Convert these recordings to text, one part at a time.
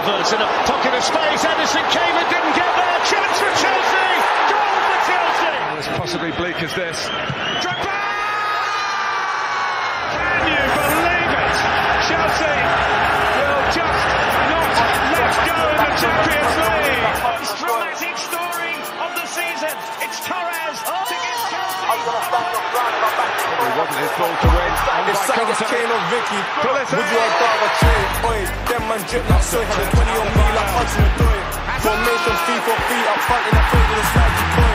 Havertz in a pocket of space. Edison came and didn't get there. Chance for Chelsea. Goal for Chelsea. As possibly bleak as this. Drogba! Can you believe it? Chelsea will just not let go in the Champions League. Most dramatic story of the season. It's Torres to give Chelsea. It wasn't his ball to win. If Sanchez, Kane or Vicky, would you have rather trade? Oi, them man drip like soy, had a 20 on me like Hudson Odoi. Formation fee for free up front in the field with a slidey toy.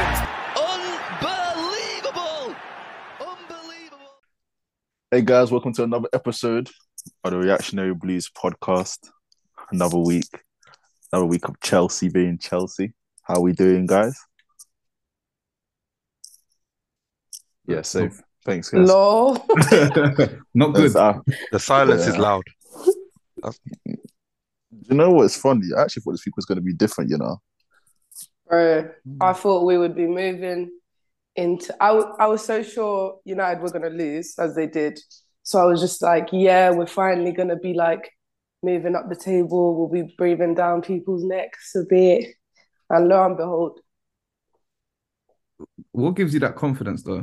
Unbelievable! Hey guys, welcome to another episode of the Reactionary Blues podcast. Another week of Chelsea being Chelsea. How are we doing, guys? Yeah, safe. Thanks, guys. No. Not good. The silence is loud. You know what's funny? I actually thought this week was going to be different, you know? Bro, I thought we would be moving into... I was so sure United were going to lose, as they did. So I was just like, yeah, we're finally going to be like moving up the table. We'll be breathing down people's necks a bit. And lo and behold. What gives you that confidence, though?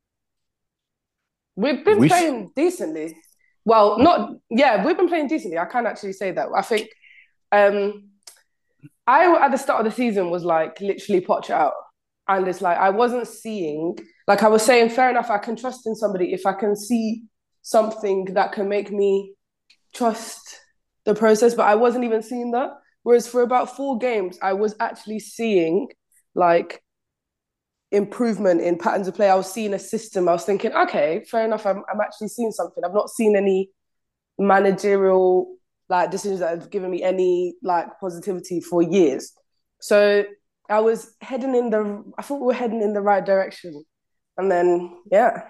We've been playing decently. Well, we've been playing decently. I can actually say that. I think I, at the start of the season, was like literally Poch out. And it's like, I wasn't seeing, like I was saying, fair enough, I can trust in somebody if I can see something that can make me trust the process, but I wasn't even seeing that. Whereas for about 4 games, I was actually seeing like improvement in patterns of play. I was seeing a system. I was thinking, okay, fair enough. I'm actually seeing something. I've not seen any managerial like decisions that have given me any like positivity for years. So I thought we were heading in the right direction. And then, yeah.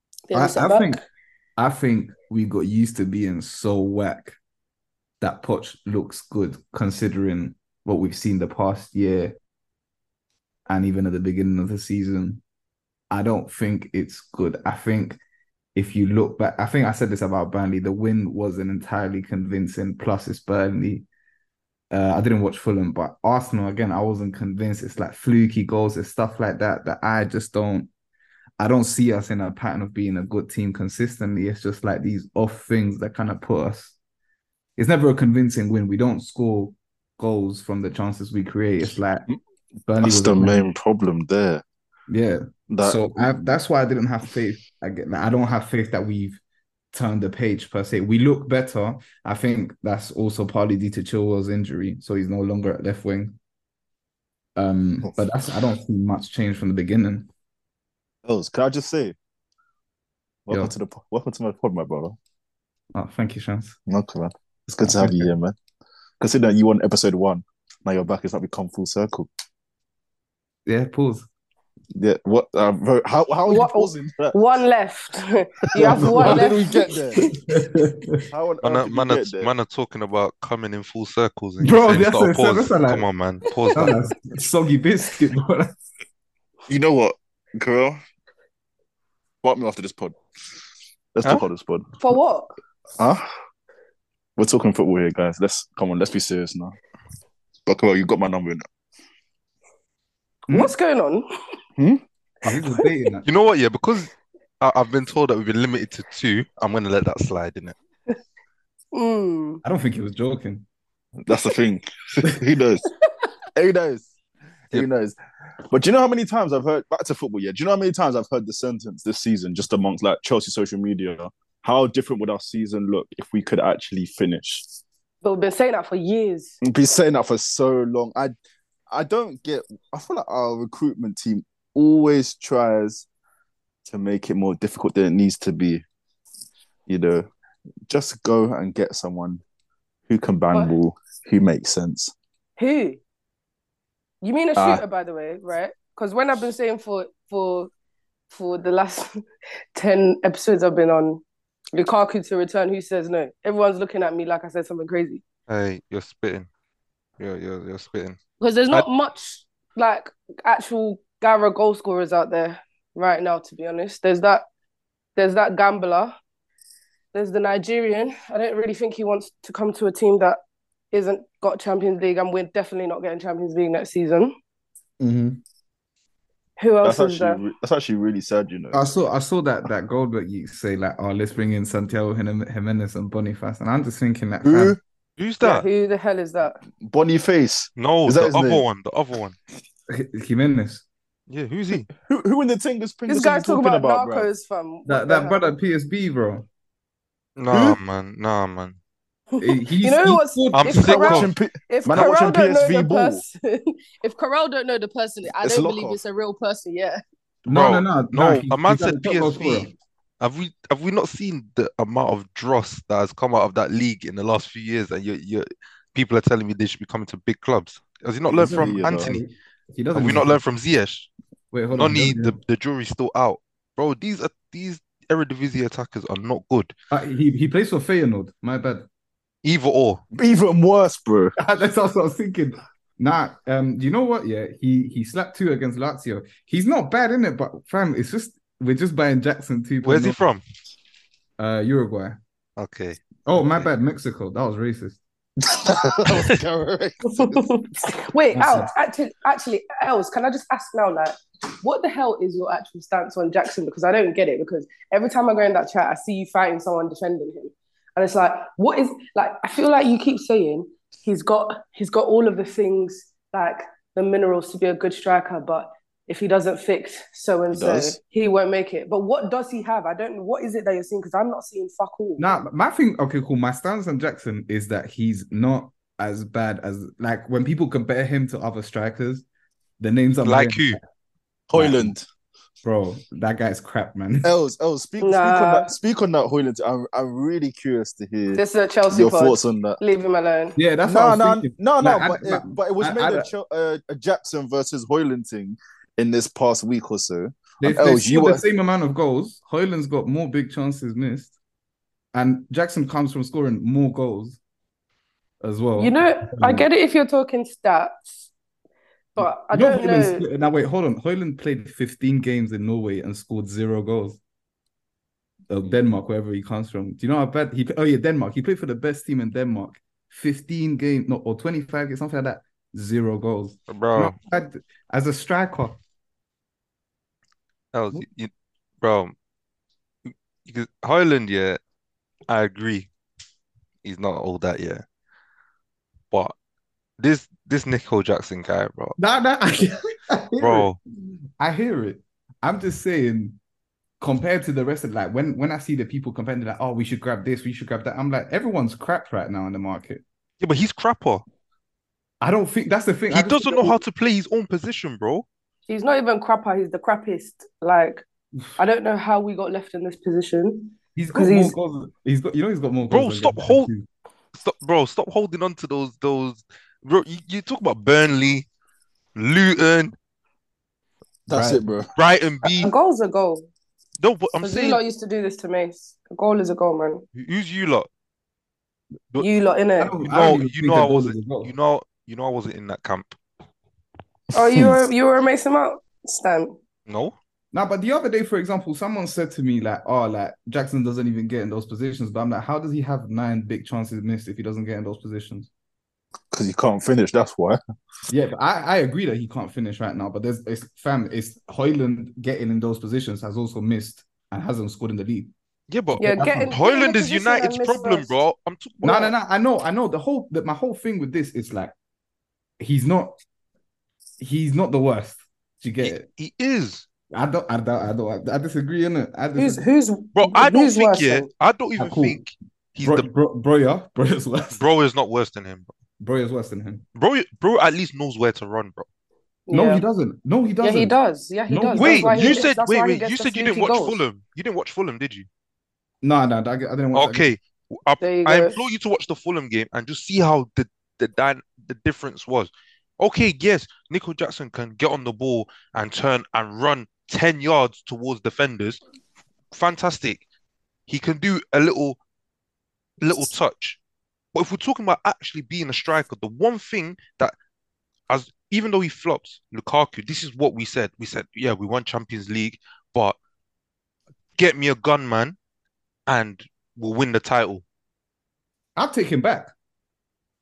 I think we got used to being so whack that Poch looks good considering what we've seen the past year. And even at the beginning of the season, I don't think it's good. I think if you look back, I think I said this about Burnley, the win wasn't entirely convincing, plus it's Burnley. I didn't watch Fulham, but Arsenal, again, I wasn't convinced. It's like fluky goals and stuff like that I don't see us in a pattern of being a good team consistently. It's just like these off things that kind of put us. It's never a convincing win. We don't score goals from the chances we create. It's like, Burnley that's the main problem there. Yeah. That's why I didn't have faith. I don't have faith that we've turned the page per se. We look better. I think that's also partly due to Chilwell's injury, so he's no longer at left wing. But I don't see much change from the beginning. Can I just say, welcome to my pod, my brother. Oh, thank you, Shans. Okay, man. It's good to have you here, man. Consider you won episode 1. Now you're back. It's like we come full circle. Yeah, pause. Yeah, what? How are you pausing that? One left. You have one left. How did we get there? Man are talking about coming in full circles. And bro, pause. Come on, man. Pause that. Soggy biscuit, bro. You know what, Karel? Wipe me after this pod. Let's talk on this pod. For what? We're talking football here, guys. Let's be serious now. But Karel, you got my number in it. What's going on? You know what? Yeah, because I've been told that we've been limited to 2. I'm going to let that slide, innit? I don't think he was joking. That's the thing. He knows. He knows. But do you know how many times I've heard, back to football, yeah? Do you know how many times I've heard the sentence this season just amongst like Chelsea social media? How different would our season look if we could actually finish? But we've been saying that for years. We've been saying that for so long. I don't get... I feel like our recruitment team always tries to make it more difficult than it needs to be. You know, just go and get someone who can bang ball, who makes sense. Who? You mean a shooter, by the way, right? Because when I've been saying for the last 10 episodes I've been on, Lukaku to return, who says no? Everyone's looking at me like I said something crazy. Hey, you're spitting. You're spitting. Because there's not much like actual Gara goal scorers out there right now, to be honest. There's that gambler. There's the Nigerian. I don't really think he wants to come to a team that isn't got Champions League, and we're definitely not getting Champions League next season. Mm-hmm. Who else is there? That's actually really sad, you know. I saw that goal that you say like, oh, let's bring in Santiago Jimenez and Boniface, and I'm just thinking like, Who? Who's Yeah, that? who the hell is that? Boniface. No, Is that the his other name? one. The other one. Jimenez, Yeah, who's he? Who in the Tingus This guy's talking about Narcos, fam. that brother PSB, bro. Nah, man. Nah, man. You know what's I'm if sick Corral, of. if Man, I'm Corral watching don't know PSV the ball. person, if Corral don't know the person, I It's don't lock believe off. it's a real person. Yeah. No. A man he's said the top goal scorer. PSV. Have we not seen the amount of dross that has come out of that league in the last few years? And you people are telling me they should be coming to big clubs. Has he not learned from you know. Anthony? He doesn't. Have we not learned from Ziyech? Wait, hold on. Noni, the jury's still out, bro. These Eredivisie attackers are not good. He plays for Feyenoord. My bad. Either or. Even worse, bro. That's what I was thinking. Nah, you know what? Yeah, he slapped 2 against Lazio. He's not bad in it, but fam, it's just we're just buying Jackson 2. Where's he from? Uruguay. Okay. Oh, my bad, Mexico. That was racist. Wait, Els, actually, Els, can I just ask now, like, what the hell is your actual stance on Jackson? Because I don't get it. Because every time I go in that chat, I see you fighting someone defending him, and it's like, what is like? I feel like you keep saying he's got all of the things, like the minerals to be a good striker, but if he doesn't fix so and so, he won't make it. But what does he have? I don't know. What is it that you're seeing? Because I'm not seeing fuck all. Nah, my thing, okay, cool. My stance on Jackson is that he's not as bad as, like, when people compare him to other strikers, the names I'm like hearing, who? Hoyland. Bro, that guy's crap, man. Els, speak on that Hoyland. I'm really curious to hear this is a Chelsea your pod. thoughts on that. Leave him alone. Yeah, that's what I was thinking. But it was made a Jackson versus Hoyland thing in this past week or so. They scored the same amount of goals. Hoyland's got more big chances missed, and Jackson comes from scoring more goals as well. You know, I get it if you're talking stats, but I don't know. Now wait, hold on. Hoyland played 15 games in Norway and scored 0 goals. Denmark, wherever he comes from. Do you know how bad he? Oh yeah, Denmark. He played for the best team in Denmark. 15 games, or 25 games, something like that. 0 goals, bro. As a striker, bro. Hoyland, yeah, I agree. He's not all that, yeah. But this Nico Jackson guy, bro. I hear it. I'm just saying, compared to the rest of, like, when I see the people comparing, like, oh, we should grab this, we should grab that. I'm like, everyone's crap right now in the market. Yeah, but he's crapper. I don't think that's the thing. He doesn't know how to play his own position, bro. He's not even crapper. He's the crappiest. Like, I don't know how we got left in this position. He's got more goals. He's got more goals. Bro, stop holding on to those. Bro, you talk about Burnley, Luton. That's it, bro. Brighton B. A goal's a goal. No, but I'm saying you lot used to do this to Mace. A goal is a goal, man. Who's you lot? You lot, innit? You know I wasn't in that camp. Oh, you were a Mason Mount Stan? No. Nah, but the other day, for example, someone said to me like, "Oh, like Jackson doesn't even get in those positions." But I'm like, how does he have 9 big chances missed if he doesn't get in those positions? Because he can't finish. That's why. Yeah, but I agree that he can't finish right now. But it's Hoyland getting in those positions has also missed and hasn't scored in the league. Yeah, but Hoyland is United's problem, bro. I'm talking about... No. I know. My whole thing with this is like, he's not the worst. Do you get it? He is. I disagree, innit? Who's bro? I don't who's think. Yeah, I don't even think he's Broja's worse. Bro is not worse than him. Bro is worse than him. Bro at least knows where to run, bro. No, he doesn't. Yeah, he does. Yeah, he does. Wait, you said you didn't watch Fulham. You didn't watch Fulham, did you? No, I didn't watch. Okay, I implore you to watch the Fulham game and just see how the difference was. Okay, yes, Nico Jackson can get on the ball and turn and run 10 yards towards defenders. Fantastic. He can do a little touch. But if we're talking about actually being a striker, the one thing that, even though he flops, Lukaku, this is what we said. We said, yeah, we won Champions League, but get me a gunman and we'll win the title. I'll take him back.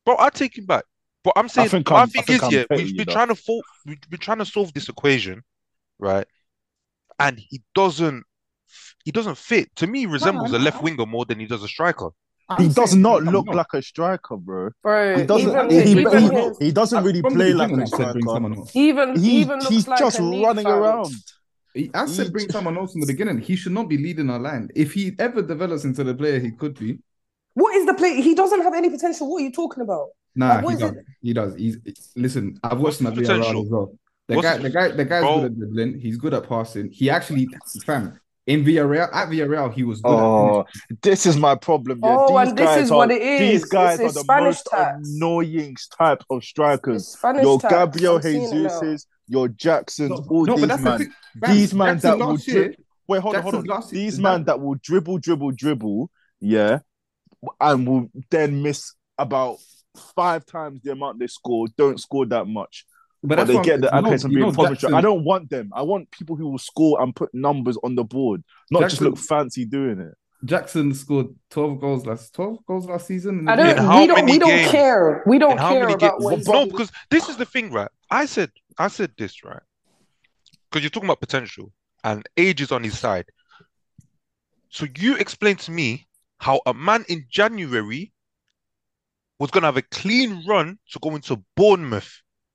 Bro, I take him back. But I'm saying my thing is, I'm yeah, petty, we've been though. trying to solve this equation, right? And he doesn't fit. To me, he resembles a left winger more than he does a striker. He does not look like a striker, bro. Bro, He doesn't. He doesn't really play like a striker. Even looks He's like just a running around. I said bring someone else in the beginning. He should not be leading our line. If he ever develops into the player he could be. What is the play? He doesn't have any potential. What are you talking about? Nah, he does. Listen, I've watched him at Villarreal as well. The guy's good at dribbling. He's good at passing. He actually, in Villarreal, he was good at finishing. This is my problem. Yeah. These guys are the most annoying type of strikers. Your Gabriel Jesus's, your Jacksons, these man that will dribble. Wait, hold on. These man that will dribble, yeah, and will then miss about 5 times the amount they score, don't score that much. But they get the accolades of being positive. I don't want them. I want people who will score and put numbers on the board, not just look fancy doing it. Jackson scored 12 goals last season. We don't care. We don't care about what. No, because this is the thing, right? I said this, right? Because you're talking about potential and age is on his side. So you explain to me how a man in January was going to have a clean run to go into Bournemouth.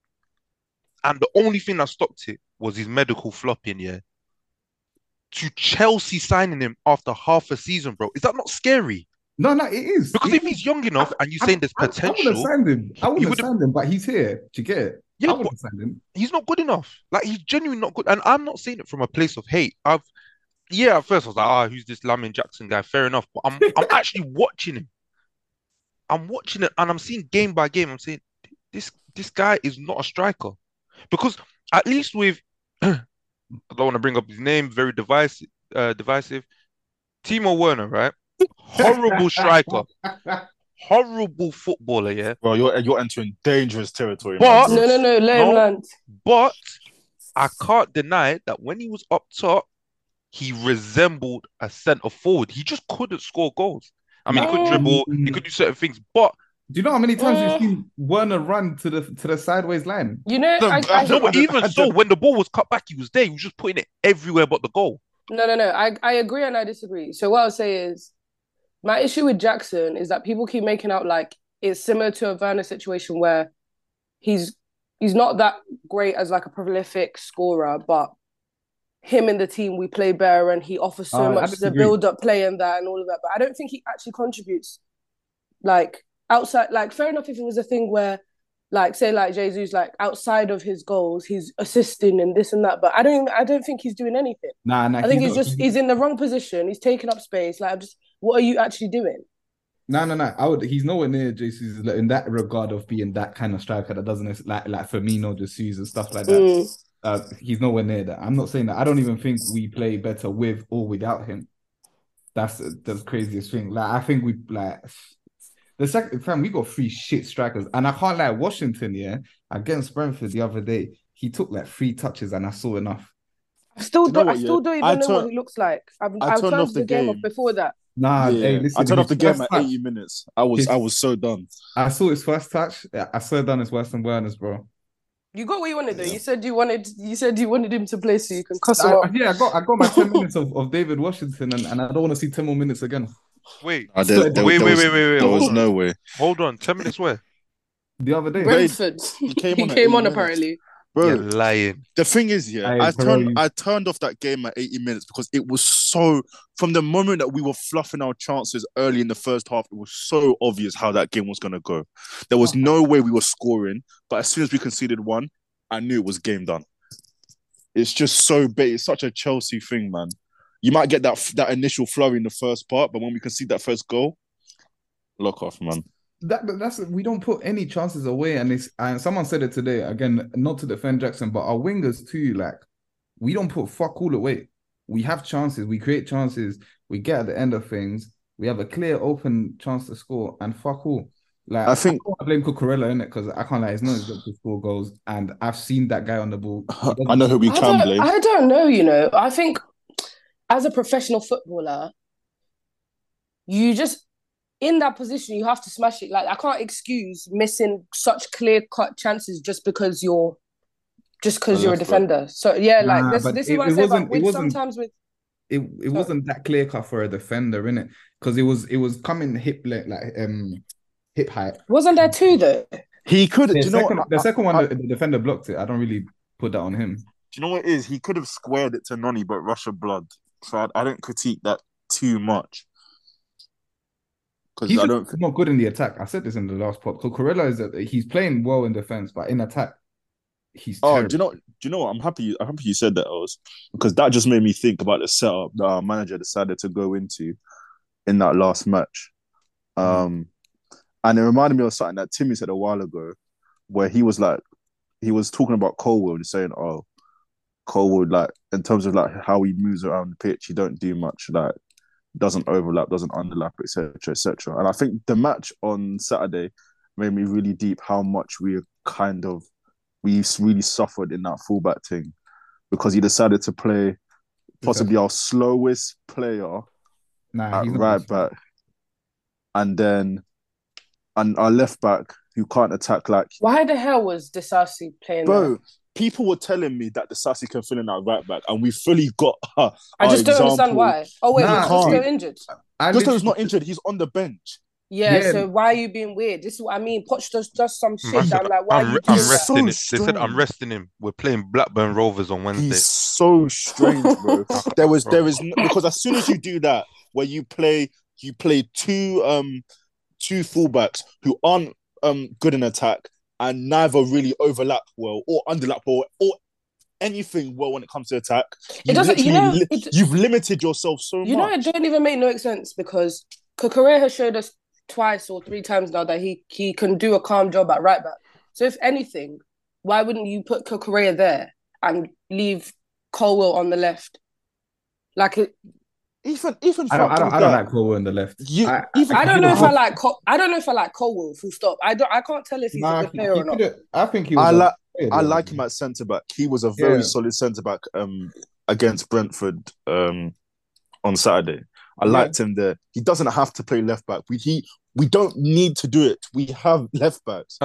And the only thing that stopped it was his medical flopping, yeah. To Chelsea signing him after half a season, bro. Is that not scary? No, it is. Because if he's young enough and you're saying there's potential... I would have signed him, but he's here. Do you get it? Yeah, I would have signed him. He's not good enough. Like, he's genuinely not good. And I'm not saying it from a place of hate. At first I was like, who's this Lamine Jackson guy? Fair enough. But I'm actually watching him. I'm watching it and I'm seeing game by game. I'm saying, this guy is not a striker. Because at least with, I don't want to bring up his name, very divisive. Timo Werner, right? Horrible striker, horrible footballer, yeah. Bro, you're entering dangerous territory. But no, let him land. But I can't deny that when he was up top, he resembled a centre forward. He just couldn't score goals. I mean, he could dribble, he could do certain things, but. Do you know how many times you've seen Werner run to the sideways line? You know, but even so, when the ball was cut back, he was there. He was just putting it everywhere but the goal. No. I agree and I disagree. So what I'll say is, my issue with Jackson is that people keep making out like it's similar to a Werner situation where he's not that great as like a prolific scorer, but him and the team, we play better and he offers so much the build-up play and that and all of that. But I don't think he actually contributes like outside, like fair enough if it was a thing where like say like Jesus, like outside of his goals, he's assisting and this and that. But I don't think he's doing anything. I think he's in the wrong position. He's taking up space. Like what are you actually doing? No. He's nowhere near Jesus in that regard of being that kind of striker that doesn't like Firmino, Jesus and stuff like that. He's nowhere near that. I'm not saying that. I don't even think we play better with or without him. That's the craziest thing. Like I think we like. The second time we got 3 shit strikers, and I can't lie. Washington, yeah, against Brentford the other day, he took like 3 touches, and I saw enough. I still don't even know what he looks like. I turned off the game off before that. Hey, listen, I turned off the game at 80 minutes. I was so done. I saw his first touch. I saw done his worse than Werner's, bro. You got what you wanted though. You said you wanted him to play so you can cuss him out. Yeah, I got my 10 minutes of David Washington, and I don't want to see 10 more minutes again. Wait. There was no way. Hold on. 10 minutes where? The other day. Brentford. He came on apparently. Bro, you're lying. The thing is, I turned off that game at 80 minutes because it was so, from the moment that we were fluffing our chances early in the first half, it was so obvious how that game was going to go. There was no way we were scoring, but as soon as we conceded one, I knew it was game done. It's just so big. It's such a Chelsea thing, man. You might get that initial flurry in the first part, but when we concede that first goal, lock off, man. That's we don't put any chances away, and someone said it today again, not to defend Jackson, but our wingers too. Like we don't put fuck all away. We have chances, we create chances, we get at the end of things. We have a clear, open chance to score, and fuck all. Like I blame Cucurella in it because I can't lie, it's not his job to score goals, and I've seen that guy on the ball. I know who we can blame. I don't know. You know, I think as a professional footballer, you just in that position, you have to smash it. Like I can't excuse missing such clear-cut chances just because you're a defender. So yeah, like Nah, but this is what I say about it with wasn't sometimes with it wasn't that clear cut for a defender, innit? Because it was coming hip height. wasn't there two though? He could. The Do you know second, what? the second one, the defender blocked it. I don't really put that on him. Do you know what it is? He could have squared it to Noni, but Russia blood. So I don't critique that too much. He's not good in the attack. I said this in the last pod. Cucurella is that he's playing well in defense, but in attack, he's terrible. Do you know what? I'm happy you said that, Oz, because that just made me think about the setup that our manager decided to go into in that last match. And it reminded me of something that Timmy said a while ago, where he was talking about Colwood and saying, "Oh, Colwood, like in terms of like how he moves around the pitch, he don't do much, like doesn't overlap, doesn't underlap, etc., etc." And I think the match on Saturday made me really deep how much we really suffered in that fullback thing, because he decided to play possibly our slowest player at right back, and our left back who can't attack like. Why the hell was Disasi playing? Bro, people were telling me that Disasi can fill in our right back, and we fully got. I just don't understand why. Oh wait, was Gusto injured? Gusto's not injured. He's on the bench. Yeah, so why are you being weird? This is what I mean. Poch does some shit. I'm like, why are you doing that? Him. They said I'm resting him. We're playing Blackburn Rovers on Wednesday. He's so strange, bro. there is because as soon as you do that, where you play two fullbacks who aren't good in attack and neither really overlap well or underlap well or anything well when it comes to attack. It doesn't. You've limited yourself so much. You know, it don't even make no sense because Cucurella has showed us twice or three times now that he can do a calm job at right back. So if anything, why wouldn't you put Cucurella there and leave Colwell on the left? Like it. Even I don't like Colwell on the left. I don't know if I like Colwell. Full stop. I can't tell if he's a good player or not. I think he was. I like him at centre back. He was a very solid centre back against Brentford on Saturday. I liked him there. He doesn't have to play left back. We don't need to do it. We have left backs.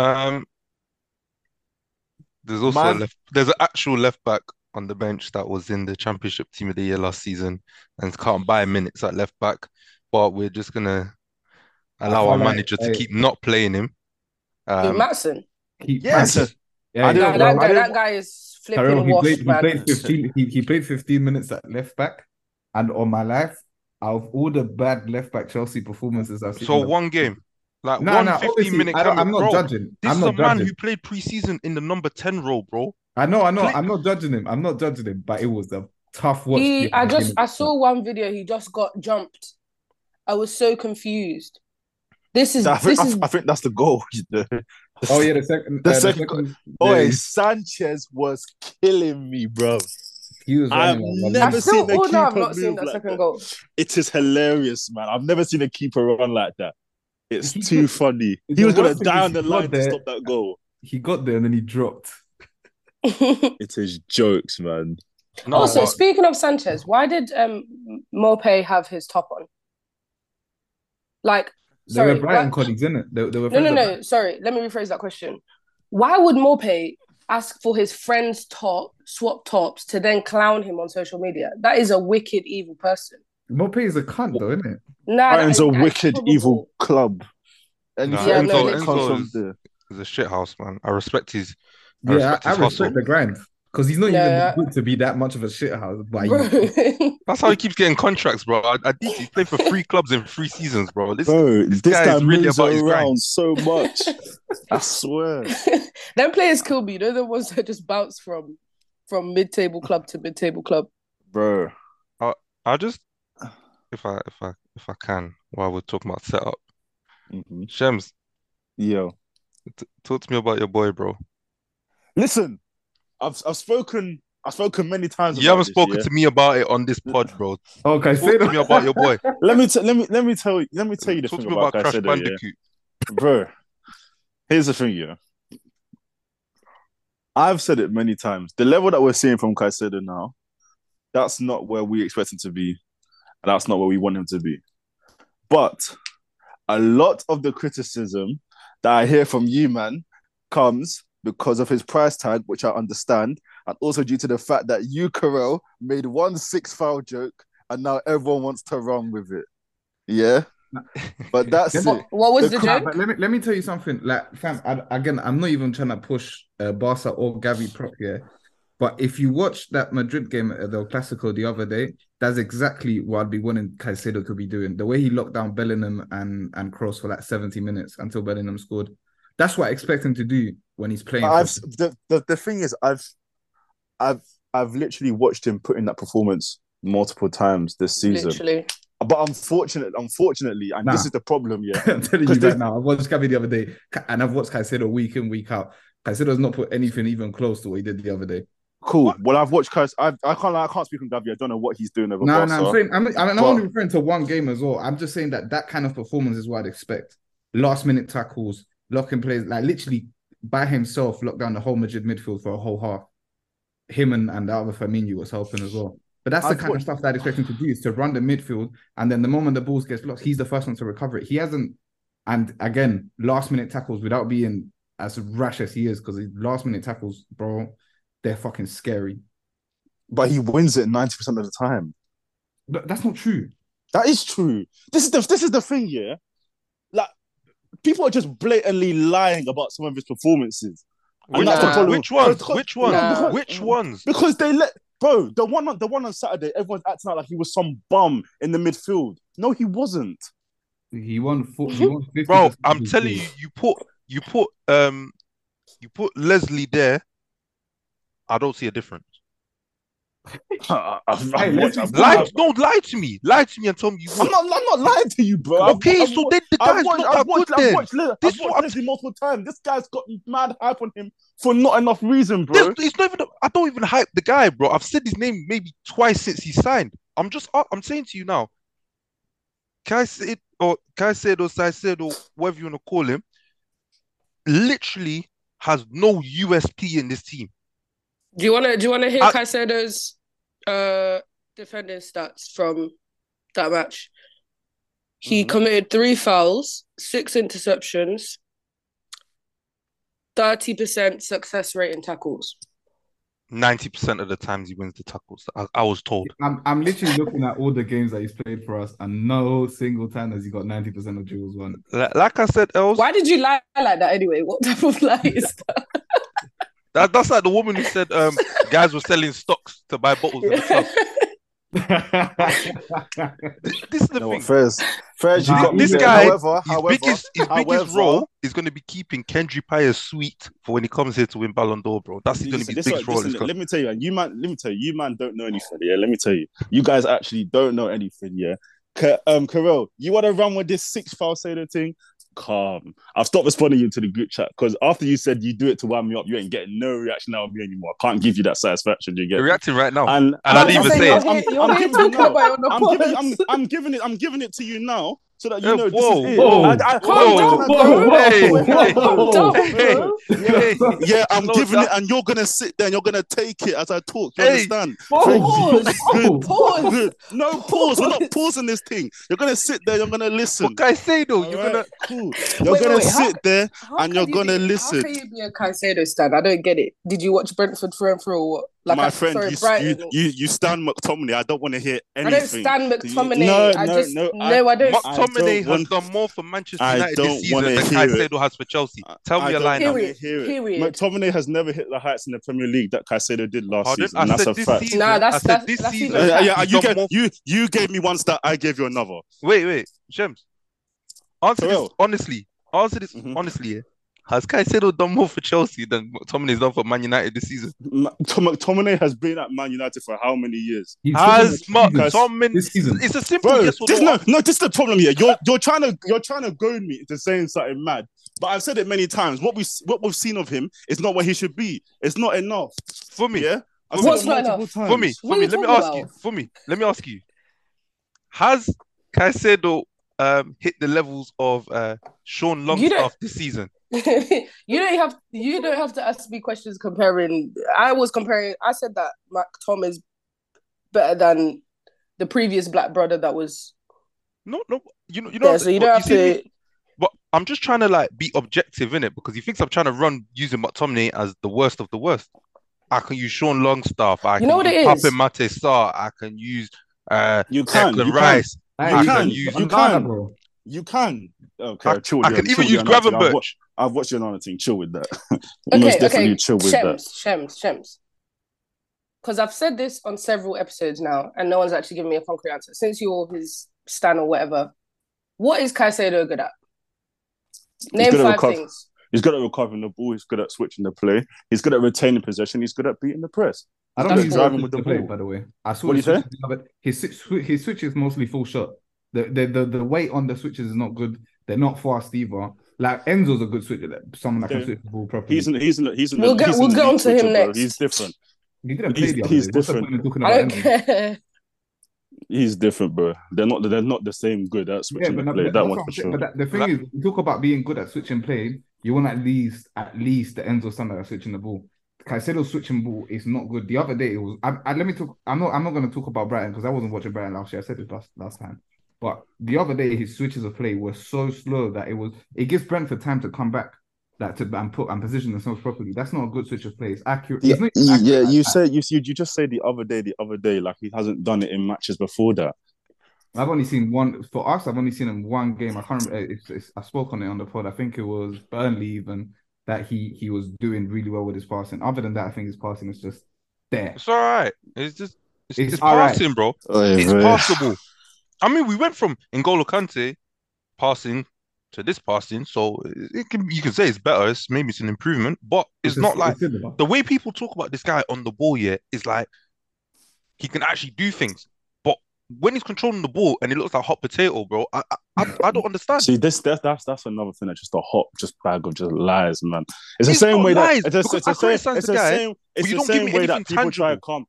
There's also there's an actual left back on the bench that was in the Championship Team of the Year last season and can't buy minutes at left back. But we're just gonna allow our manager to keep not playing him. Matson. Yes. That guy is flipping washed, man. He played 15 minutes at left back, and on my life, out of all the bad left back Chelsea performances I've seen. So one game. Like 15-minute. I'm not judging. This is a man who played pre-season in the number 10 role, bro. I know. I'm not judging him. But it was a tough watch. I saw one video. He just got jumped. I was so confused. I think that's the goal. Oh yeah, the second goal. Oh, Sanchez was killing me, bro. He was I've never seen a keeper I've not seen that second goal. It is hilarious, man. I've never seen a keeper run like that. It's too funny. He was going to die on the line to stop that goal. He got there and then he dropped. It is jokes, man. Also, speaking of Sanchez, why did Maupay have his top on? They were Brighton colleagues, isn't it? They were no. Sorry, let me rephrase that question. Why would Maupay ask for his friend's swap tops to then clown him on social media? That is a wicked, evil person. Maupay is a cunt, though, isn't it? Brighton's a wicked, evil club. Enzo is a shithouse, man. I respect his. I respect the grind. Because he's not even good to be that much of a shithouse. That's how he keeps getting contracts, bro. He's played for 3 clubs in 3 seasons, bro. This guy is really about his grind so much. I swear. Them players kill me. They're the ones that just bounce from mid-table club to mid-table club. Bro. I'll just, if I can, while we're talking about setup. Mm-hmm. Shems. Yo. Talk to me about your boy, bro. Listen. I've spoken many times. You haven't spoken to me about it on this pod, bro. Okay, talk to me about your boy. Let me tell you the talk thing about Crash Bandicoot, bro. Here's the thing, yeah. I've said it many times. The level that we're seeing from Caicedo now, that's not where we expect him to be, and that's not where we want him to be. But a lot of the criticism that I hear from you, man, comes because of his price tag, which I understand, and also due to the fact that you, Carell, made 1 6 foul joke, and now everyone wants to run with it. Yeah, but that's it. What was the joke? But let me tell you something. Like, fam, again, I'm not even trying to push Barca or Gavi prop here. But if you watch that Madrid game at the Clasico the other day, that's exactly what I'd be wanting Caicedo to be doing. The way he locked down Bellingham and Kroos for like 70 minutes until Bellingham scored. That's what I expect him to do when he's playing. The thing is, I've literally watched him put in that performance multiple times this season. Literally. But unfortunately, and this is the problem, yeah. I'm telling you right now, I watched Gavi the other day, and I've watched Caicedo week in, week out. Caicedo's not put anything even close to what he did the other day. Cool. What? Well, I've watched Caicedo. I can't speak on Gavi. I don't know what he's doing over Barca. No, I'm only referring to one game as well. I'm just saying that kind of performance is what I'd expect. Last minute tackles, locking plays, like literally by himself, locked down the whole Madrid midfield for a whole half. Him and the other Firmino was helping as well. But that's the kind of stuff that I'd expect him to do, is to run the midfield, and then the moment the balls gets lost, he's the first one to recover it. He hasn't, and again, last minute tackles without being as rash as he is, because his last minute tackles, bro, they're fucking scary. But he wins it 90% of the time. But that's not true. That is true. This is the thing, yeah. Like, people are just blatantly lying about some of his performances. Which ones? Which ones? Because they let the one on Saturday, everyone's acting out like he was some bum in the midfield. No, he wasn't. He won 50. Bro, I'm telling you, you put Leslie there. I don't see a difference. Don't lie to me. Lie to me and tell me you. I'm not lying to you, bro. Okay, so then the guy's not that good. Then I've watched Leslie multiple times. This guy's got mad hype on him for not enough reason, bro. It's not even. I don't even hype the guy, bro. I've said his name maybe twice since he signed. I'm saying to you now. Caicedo, whatever you want to call him, literally has no USP in this team. Do you wanna hear Caicedo's defending stats from that match? He committed 3 fouls, 6 interceptions, 30% success rate in tackles. 90% of the times he wins the tackles. I was told. I'm literally looking at all the games that he's played for us, and no single time has he got 90% of duels won. Like I said, Els. Why did you lie like that anyway? What type of lie is that? That's like the woman who said guys were selling stocks to buy bottles in the club. This is the thing. This guy, his biggest role is going to be keeping Kendry Payet sweet for when he comes here to win Ballon d'Or, bro. That's going to be his biggest role. Let me tell you, you man don't know anything. Yeah, let me tell you, you guys actually don't know anything. Yeah, Carell, you want to run with this 6 foul Seder thing? Calm. I've stopped responding you to the group chat because after you said you do it to wind me up, you ain't getting no reaction out of me anymore. I can't give you that satisfaction. You get You're reacting right now, and I didn't even say it. I'm giving it to you now. So that you know this is it. Yeah, I'm giving it, and you're gonna sit there and you're gonna take it as I talk. You understand? Pause. Good. No pause. We're not pausing this thing. You're gonna sit there. You're gonna listen. What Caicedo? You're gonna cool. You're gonna sit there and you're gonna listen. How can you be a Caicedo stan? I don't get it. Did you watch Brentford through and through or what? Like, my friend, you stand McTominay. I don't want to hear anything. I don't stand McTominay. I don't. McTominay has done more for Manchester United this season than Caicedo has for Chelsea. Tell me a line. Period. McTominay has never hit the heights in the Premier League that Caicedo did last season. And that's a fact. That's this season. You gave me one stat. I gave you another. Wait, Shems. Answer this honestly. Yeah. Has Caicedo done more for Chelsea than McTominay's done for Man United this season? McTominay has been at Man United for how many years? Has McTominay this season? It's a simple yes or no. No, this is the problem here. You're trying to goad me into saying something mad. But I've said it many times. What we've seen of him is not where he should be. It's not enough for me. Yeah, what's not enough for me? Let me ask you. Has Caicedo hit the levels of Sean Longstaff this season? You don't have to ask me questions comparing. I said that McTom is better than the previous black brother that was no. You know. Yeah, so you don't have to. I'm just trying to like be objective in it because he thinks I'm trying to run using McTominay as the worst of the worst. I can use Sean Longstaff. I You know can what use it is? Pape Mate Sarr. I can use You can, Declan you Rice. Hey, I You can can, use. you can. bro. You can. Okay, I chill with can your- even chill use with your narrative. Gravenberch. I've watched your narrative. Chill with that. Okay, Most definitely okay. chill with that. Shems. Because I've said this on several episodes now, and no one's actually given me a concrete answer. Since you're his stan or whatever, what is Caicedo good at? Name good at 5 recover. things. He's good at recovering the ball. He's good at switching the play. He's good at retaining possession. He's good at beating the press. I don't Good think at he's driving good with the to play, ball. by the way. I saw What do his you say? switches the other- his switch is mostly full shot. The weight on the switches is not good. They're not fast either. Like Enzo's a good switcher, someone that can Yeah. switch the ball properly. He's in We'll get elite on to him switcher, bro. next. He's different. He didn't play the other he's day. What's the different. point of talking I about don't Enzo? care. He's different, bro. They're not the same good at Yeah, switching but the no, play. but That that's one what for I'm saying. sure. But the thing is, you talk about being good at switching play. You want at least the Enzo standard at switching the ball. Caicedo's switching ball is not good. The other day it was. Let me talk. I'm not going to talk about Brighton because I wasn't watching Brighton last year. I said it last time. But the other day his switches of play were so slow that it gives Brentford time to come back, and position themselves properly. That's not a good switch of play. It's accurate. Yeah, It's not even accurate like you that. said you just say the other day, like he hasn't done it in matches before that. I've only seen one for us. I've only seen him one game. I can't remember. I spoke on it on the pod. I think it was Burnley even that he was doing really well with his passing. Other than that, I think his passing is just there. It's all right. It's just it's all right. passing, bro. Oy It's vey. passable. I mean, we went from N'Golo Kante passing to this passing, so you can say it's better. Maybe it's an improvement, but it's not like similar. the way people talk about this guy on the ball. Yeah, is like he can actually do things, but when he's controlling the ball and it looks like hot potato, bro, I don't understand. See, that's another thing that's just a hot bag of just lies, man. It's the It's same not way lies, that it's because the I same. criticise It's the the guy, same. but It's you the don't give same me way that anything people try to come.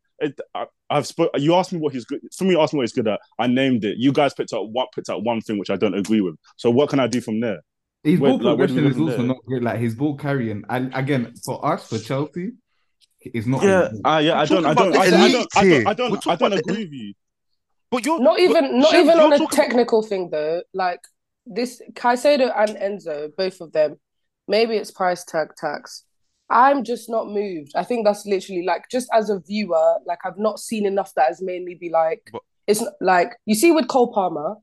You asked me what he's good. For me, you asked me what he's good at. I named it. You guys picked out one thing which I don't agree with. So what can I do from there? His ball where do we progression go is from also there? not great. Like his ball carrying, and again for us for Chelsea, it's not. Yeah, I talking don't about the elite tier. We're talking I don't about the agree with you. But you're Not even Shems, on you're a talking- technical thing though. Like this Caicedo and Enzo, both of them, maybe it's price tag tax. I'm just not moved. I think that's literally like just as a viewer, like I've not seen enough that has made me be like, But- it's like you see with Cole Palmer,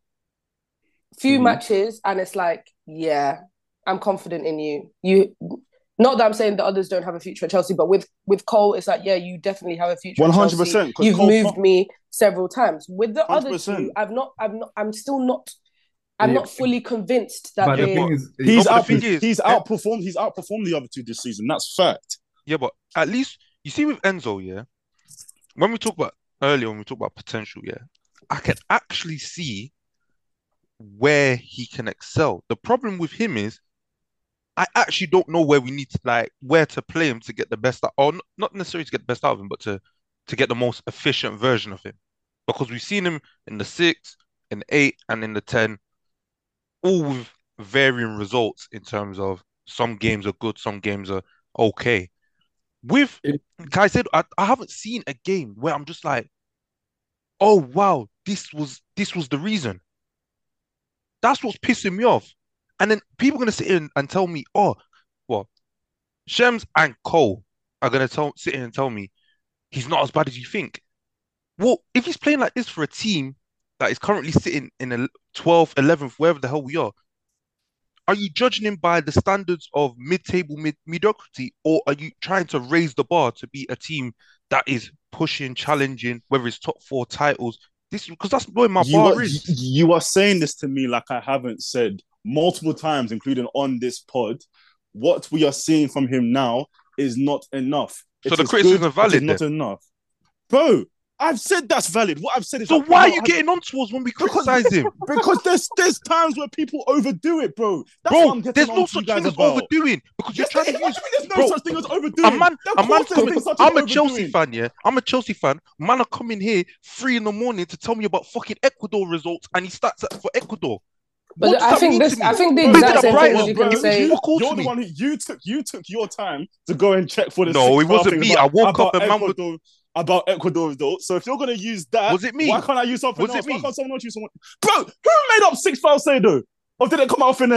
few Mhm. matches, and it's like, yeah, I'm confident in you. You not that I'm saying the others don't have a future at Chelsea, but with Cole, it's like, yeah, you definitely have a future. 100%. You've moved me several times. With the other 100%. two, I'm still not. I'm not fully convinced that But the they. thing is, He's No, but the thing is- outperformed the other two this season. That's fact. Yeah, but at least you see with Enzo, yeah. When we talk about potential, yeah, I can actually see where he can excel. The problem with him is I actually don't know where we need to where to play him to get the best out, or not necessarily to get the best out of him, but to get the most efficient version of him. Because we've seen him in the 6, in the 8, and in the 10, all with varying results in terms of some games are good, some games are okay. With Caicedo, I haven't seen a game where I'm just like, oh wow, this was the reason. That's what's pissing me off. And then people are gonna sit in and tell me, oh, well, Shems and Cole are gonna sit in and tell me he's not as bad as you think. Well, if he's playing like this for a team that is currently sitting in a 12th, 11th, wherever the hell we are you judging him by the standards of mid-table mediocrity, or are you trying to raise the bar to be a team that is pushing, challenging, whether it's top 4 titles? Because that's where my bar is. You are saying this to me like I haven't said multiple times, including on this pod. What we are seeing from him now is not enough. So the criticism is valid. Not enough, bro. I've said that's valid. What I've said is. So why are you getting on towards when we criticize him? Because there's times where people overdo it, bro. That's Bro, what I'm getting there's on no to you such guys thing as about. overdoing, because you're trying to use. There's no Bro, such thing as overdoing. I'm a Chelsea overdoing. fan, yeah. I'm a Chelsea fan. Man, are coming here 3 a.m. to tell me about fucking Ecuador results, and he starts for Ecuador. But What does I that think mean this. to me? I think the Bro, exact did same Brighton, thing you can bro, say. you called You're to the me. one who you took your time to go and check for the. No, it wasn't thing me. I woke up and man would. About Ecuador results. So if you're gonna use that, Was it me? Why can't I use something Was else? it me? Why can't someone else use someone? Bro, who made up 6 foul say though? Or did it come out in there?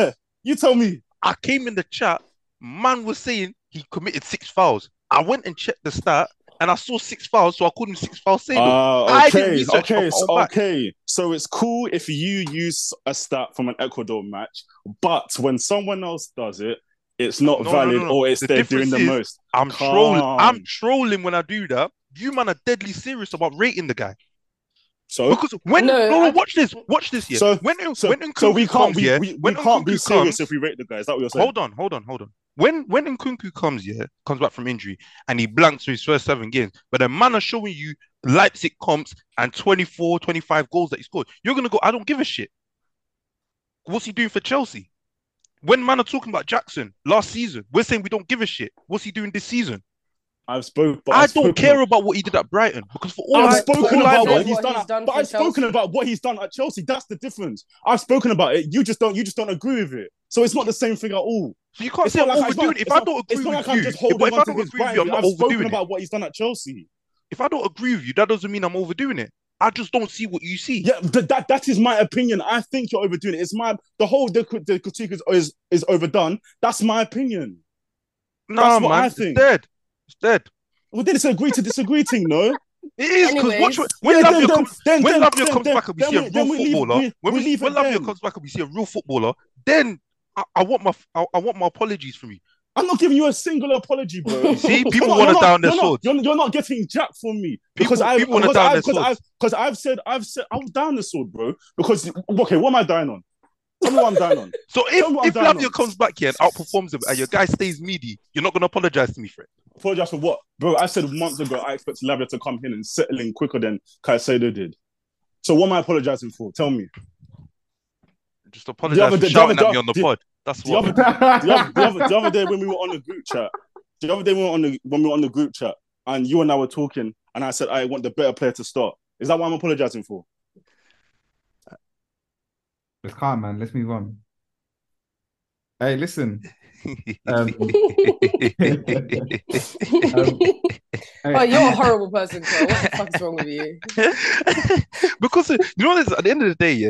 You tell me. I came in the chat, man was saying he committed 6 fouls. I went and checked the stat, and I saw 6 fouls, so I called him 6 foul saver. I didn't research off my own back. Okay. So it's cool if you use a stat from an Ecuador match, but when someone else does it, it's not valid, or it's they're doing the most. I'm trolling when I do that. You man are deadly serious about rating the guy. So because watch this here. So we can't be serious if we rate the guy. Is that what you're saying? Hold on. When Nkunku comes back from injury and he blanks for his first 7 games, but the man are showing you Leipzig comps and 24, 25 goals that he scored, you're gonna go, I don't give a shit. What's he doing for Chelsea? When man are talking about Jackson last season, we're saying we don't give a shit. What's he doing this season? I don't care about what he did at Brighton because for all I've spoken about what he's done, but I've spoken about what he's done at Chelsea. That's the difference. I've spoken about it. You just don't agree with it. So it's not the same thing at all. So you can't say I'm overdoing it. If I don't agree with you, if I don't agree with you, I'm not overdoing it. I've spoken about what he's done at Chelsea. If I don't agree with you, that doesn't mean I'm overdoing it. I just don't see what you see. Yeah, that is my opinion. I think you're overdoing it. It's the critique is overdone. That's my opinion. Nah, man, I think. It's dead. Well, then it's agree to disagree thing, no? It is because when Lavia comes back and we see a real footballer, when Lavia comes back and we see a real footballer, then I want my apologies from you. I'm not giving you a single apology, bro. See, people want to down their swords. You're not getting jack from me because I've said I was down the sword, bro. Because okay, what am I dying on? Tell me what I'm dying on. So if Lavia comes back here and outperforms him and your guy stays meaty, you're not gonna apologize to me for it. Apologize for what, bro? I said months ago I expected Lavia to come in and settle in quicker than Caicedo did. So what am I apologizing for? Tell me. Just apologize for shouting at me on the pod. That's what. The other day when we were on the group chat, when we were on the group chat, and you and I were talking, and I said I want the better player to start. Is that what I'm apologizing for? It's calm, man. Let's move on. Hey, listen. Oh, you're a horrible person, Cole. What the fuck is wrong with you? Because you know, at the end of the day, yeah.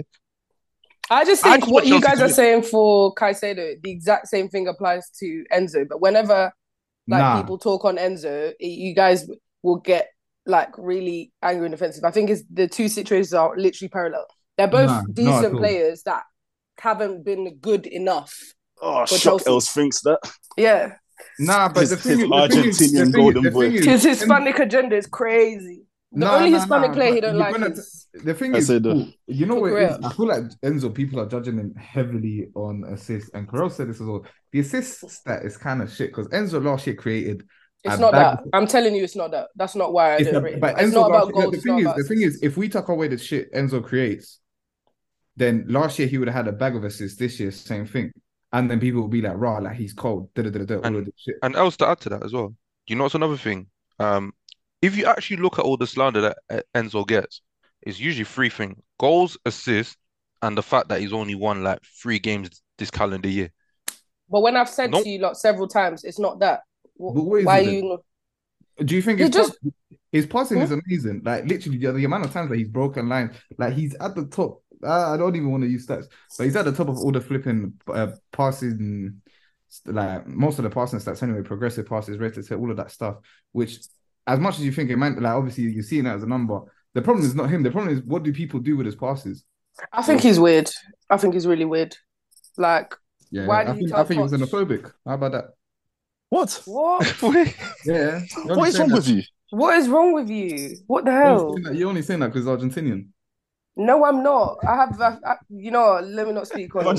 I just think what you guys are saying for Caicedo, the exact same thing applies to Enzo. But whenever people talk on Enzo, you guys will get like really angry and offensive. I think the two situations are literally parallel. They're both decent players that haven't been good enough. Oh, Shock Els thinks that. Yeah. Nah, but his Argentinian golden boy. His Hispanic agenda is crazy. The only Hispanic player he don't like is... The thing is, you know what it is? I feel like Enzo, people are judging him heavily on assists, and Carell said this as well. The assist stat is kind of shit because Enzo last year created... It's not that. I'm telling you, it's not that. That's not why I don't rate him. But it's not about goals. The thing is, if we tuck away the shit Enzo creates, then last year he would have had a bag of assists. This year, same thing. And then people will be like, "Rah, like he's cold." All of this shit. And else to add to that as well. You know what's another thing? If you actually look at all the slander that Enzo gets, it's usually 3 things: goals, assists, and the fact that he's only won like 3 games this calendar year. But when I've said to you like several times, it's not that. Why are you? Do you think his passing is amazing? Like literally, the amount of times that he's broken lines, like he's at the top. I don't even want to use stats, but he's at the top of all the flipping passing, like most of the passing stats anyway, progressive passes, rated, all of that stuff. Which, as much as you think it might, like obviously you're seeing that as a number. The problem is not him. The problem is what do people do with his passes? I think he's weird. I think he's really weird. Like, why I think he was xenophobic. How about that? What? Yeah. What is wrong with you? What is wrong with you? What the hell? You're only saying that because he's Argentinian. No, I'm not. I have, let me not speak on.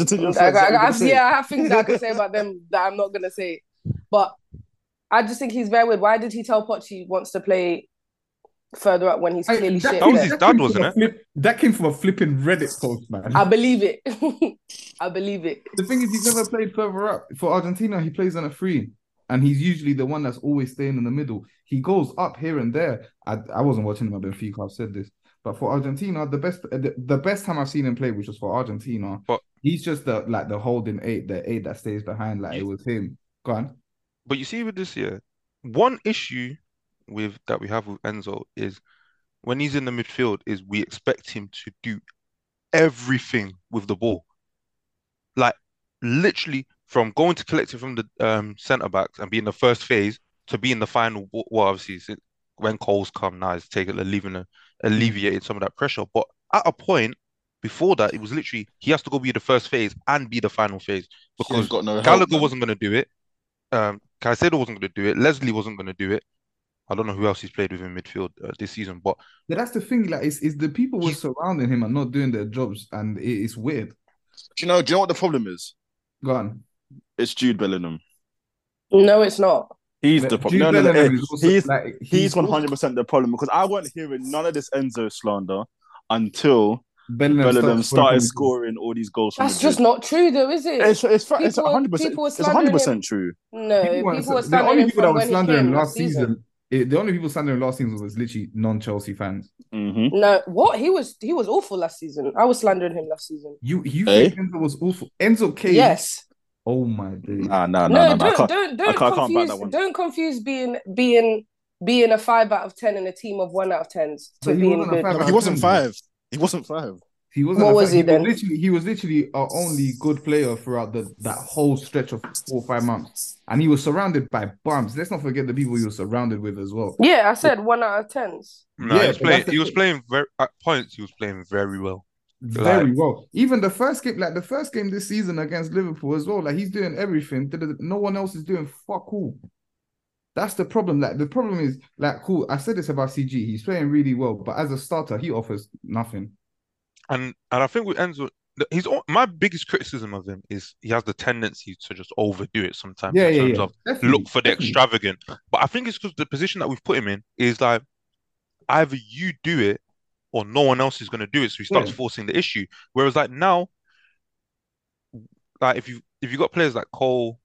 I have things that I can say about them that I'm not gonna say. But I just think he's very weird. Why did he tell Poch he wants to play further up when he's clearly shit? That was his dad, wasn't it? That came from a flipping Reddit post, man. I believe it. I believe it. The thing is, he's never played further up. For Argentina, he plays on a free. And he's usually the one that's always staying in the middle. He goes up here and there. I wasn't watching him at Benfica, I've said this. But for Argentina, the best time I've seen him play, which was for Argentina, he's just the holding 8, the 8 that stays behind, like it was him. Go on. But you see with this year, one issue that we have with Enzo is when he's in the midfield is we expect him to do everything with the ball. Like literally from going to collect it from the centre backs and being the first phase to being the final. Well, obviously, when Cole's come now, it's taken alleviated some of that pressure. But at a point before that, it was literally he has to go be the first phase and be the final phase He ain't because got no help, Gallagher man. wasn't going to do it. Caicedo wasn't going to do it. Leslie wasn't going to do it. I don't know who else he's played with in midfield this season, but Yeah, that's the thing. Like, it's the people who are he's surrounding him and not doing their jobs, and it's weird. Do you know what the problem is? Go on. It's Jude Bellingham. No, it's not. He's the problem. Jude No, Bellingham is also he's like he's 100% the problem because I wasn't hearing none of this Enzo slander until Bellingham started scoring all these goals from That's Madrid. just not true, though, is it? It's People 100%. people were It's slandering 100% him. true. No, people were the slandering only him people that from were when he slandering came last last season. the only people slandering last season was literally non-Chelsea fans. Mm-hmm. No, what he was awful last season. I was slandering him last season. You Hey? think Enzo was awful? Enzo came. Yes. Oh my days. No. No, I don't can't back confuse that one. don't confuse being a 5 out of 10 in a team of 1 out of 10s to But he being wasn't a good. 5 No, out he of wasn't 10. five. He wasn't five. He wasn't. What was he then? He was literally our only good player throughout that whole stretch of 4 or 5 months, and he was surrounded by bums. Let's not forget the people he was surrounded with as well. Yeah, I said 1 out of 10s. no, Yeah, he was playing very at points. He was playing very well. Very well. Even the first game this season against Liverpool as well. Like he's doing everything. No one else is doing fuck all. That's the problem. Like the problem is like cool. I said this about CG. He's playing really well, but as a starter, he offers nothing. And I think with Enzo, my biggest criticism of him is he has the tendency to just overdo it sometimes in terms of look for the extravagant. But I think it's because the position that we've put him in is like either you do it or no one else is going to do it. So he starts forcing the issue. Whereas like now, like if you got players like Cole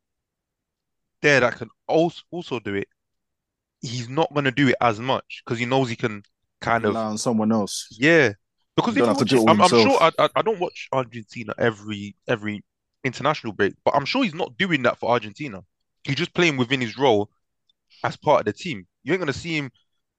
there that can also do it, he's not going to do it as much because he knows he can kind of rely on someone else. Yeah, because You if don't you have to watch do it all I'm sure himself. I don't watch Argentina every international break, but I'm sure he's not doing that for Argentina. He's just playing within his role as part of the team. You ain't gonna see him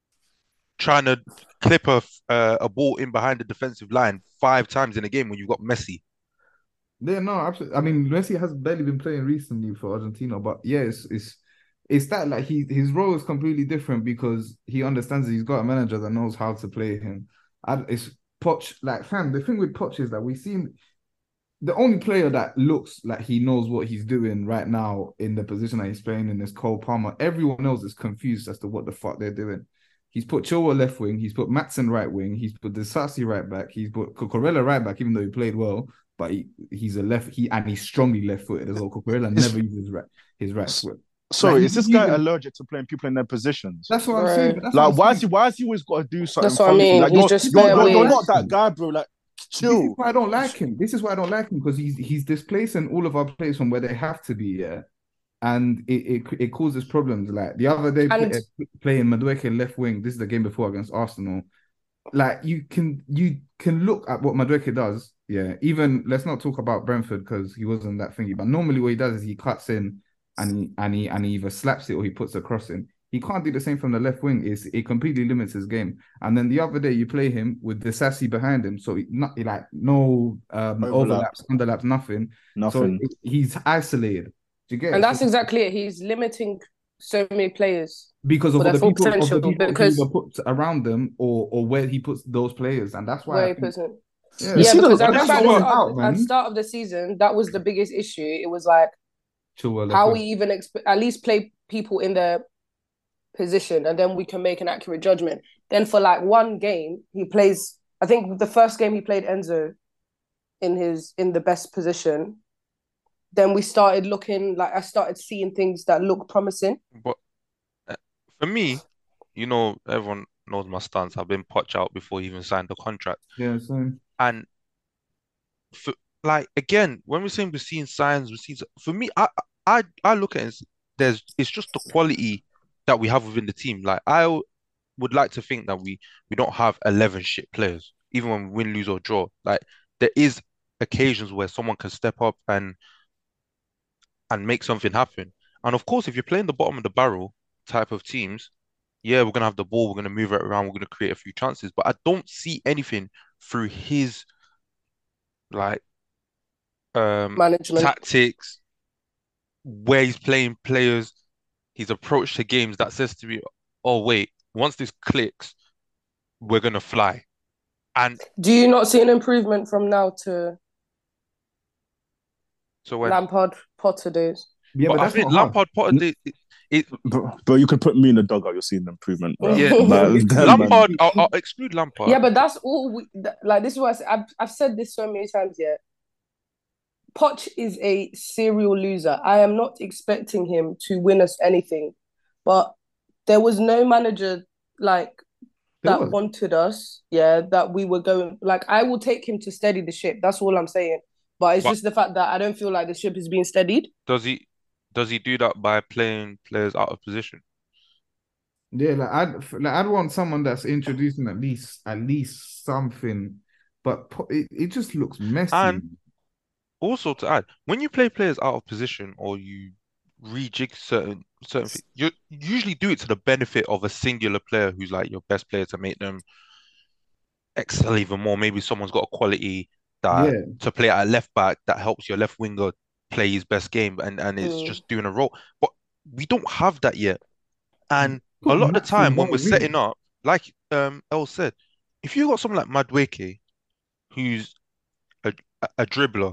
trying to clip a ball in behind the defensive line 5 times in a game when you've got Messi. Yeah, no, absolutely. I mean, Messi has barely been playing recently for Argentina, but yeah, it's that like his role is completely different because he understands that he's got a manager that knows how to play him. It's Poch, like fam. The thing with Poch is that we've seen the only player that looks like he knows what he's doing right now in the position that he's playing in is Cole Palmer. Everyone else is confused as to what the fuck they're doing. He's put Chilwell left wing, he's put Maatsen right wing, he's put Disasi right back, he's put Cucurella right back, even though he played well, but he's strongly left footed as well. Cucurella never uses his right foot. Sorry, is this guy allergic to playing people in their positions? That's what I'm saying. Like, why has he always got to do something? That's what I mean. Like, you're not that guy, bro. Like, chill. This is why I don't like him. Because he's displacing all of our players from where they have to be. Yeah, and it causes problems. Like the other day, playing Madueke left wing. This is the game before against Arsenal. Like you can look at what Madueke does. Yeah, even let's not talk about Brentford because he wasn't that thingy. But normally, what he does is he cuts in. And he either slaps it or he puts a cross in. He can't do the same from the left wing. It completely limits his game. And then the other day you play him with the Sassy behind him, so no overlaps, underlaps, nothing. So he's isolated. Do you get and that's exactly it. He's limiting so many players because of the people he puts around them or where he puts those players, and that's why where he puts it. Yeah, because I remember at the start of the season, that was the biggest issue. It was like, how we even at least play people in their position and then we can make an accurate judgment. Then for like one game, he plays, I think the first game he played Enzo in the best position. Then we started looking like I started seeing things that look promising. But for me, everyone knows my stance. I've been Poch out before he even signed the contract. Yeah, same. And again, when we're saying we're seeing signs, for me, I look at it, it's just the quality that we have within the team. Like I would like to think that we don't have 11 shit players, even when we win, lose or draw. Like there is occasions where someone can step up and make something happen. And of course, if you're playing the bottom of the barrel type of teams, yeah, we're gonna have the ball, we're gonna move it around, we're gonna create a few chances. But I don't see anything through his Management. tactics, where he's playing players, his approach to games that says to me, oh wait, once this clicks, we're gonna fly. And Do you not see an improvement from now to so when, Lampard Potter days? Yeah, but but I that's think not hard. Lampard Potter, it Bro, you can put me in the dugout. You'll see an improvement, bro. yeah, That man. Lampard. I'll exclude Lampard. Yeah, but that's all. Like this is what I've said this so many times. Yeah, Poch is a serial loser. I am not expecting him to win us anything, but there was no manager like There that was. wanted us. Yeah, that we were going. Like I will take him to steady the ship. That's all I'm saying. But it's But just the fact that I don't feel like the ship is being steadied. does he do that by playing players out of position? Yeah, I'd want someone that's introducing at least something, but it just looks messy. And also to add, when you play players out of position or you rejig certain things, you usually do it to the benefit of a singular player who's like your best player to make them excel even more. Maybe someone's got a quality that Yeah, to play at a left back that helps your left winger play his best game and it's Mm. just doing a role. But we don't have that yet. And a put lot of the Maxwell time when we're Bottom in. setting up, like El said, if you got someone like Madueke who's a, a dribbler,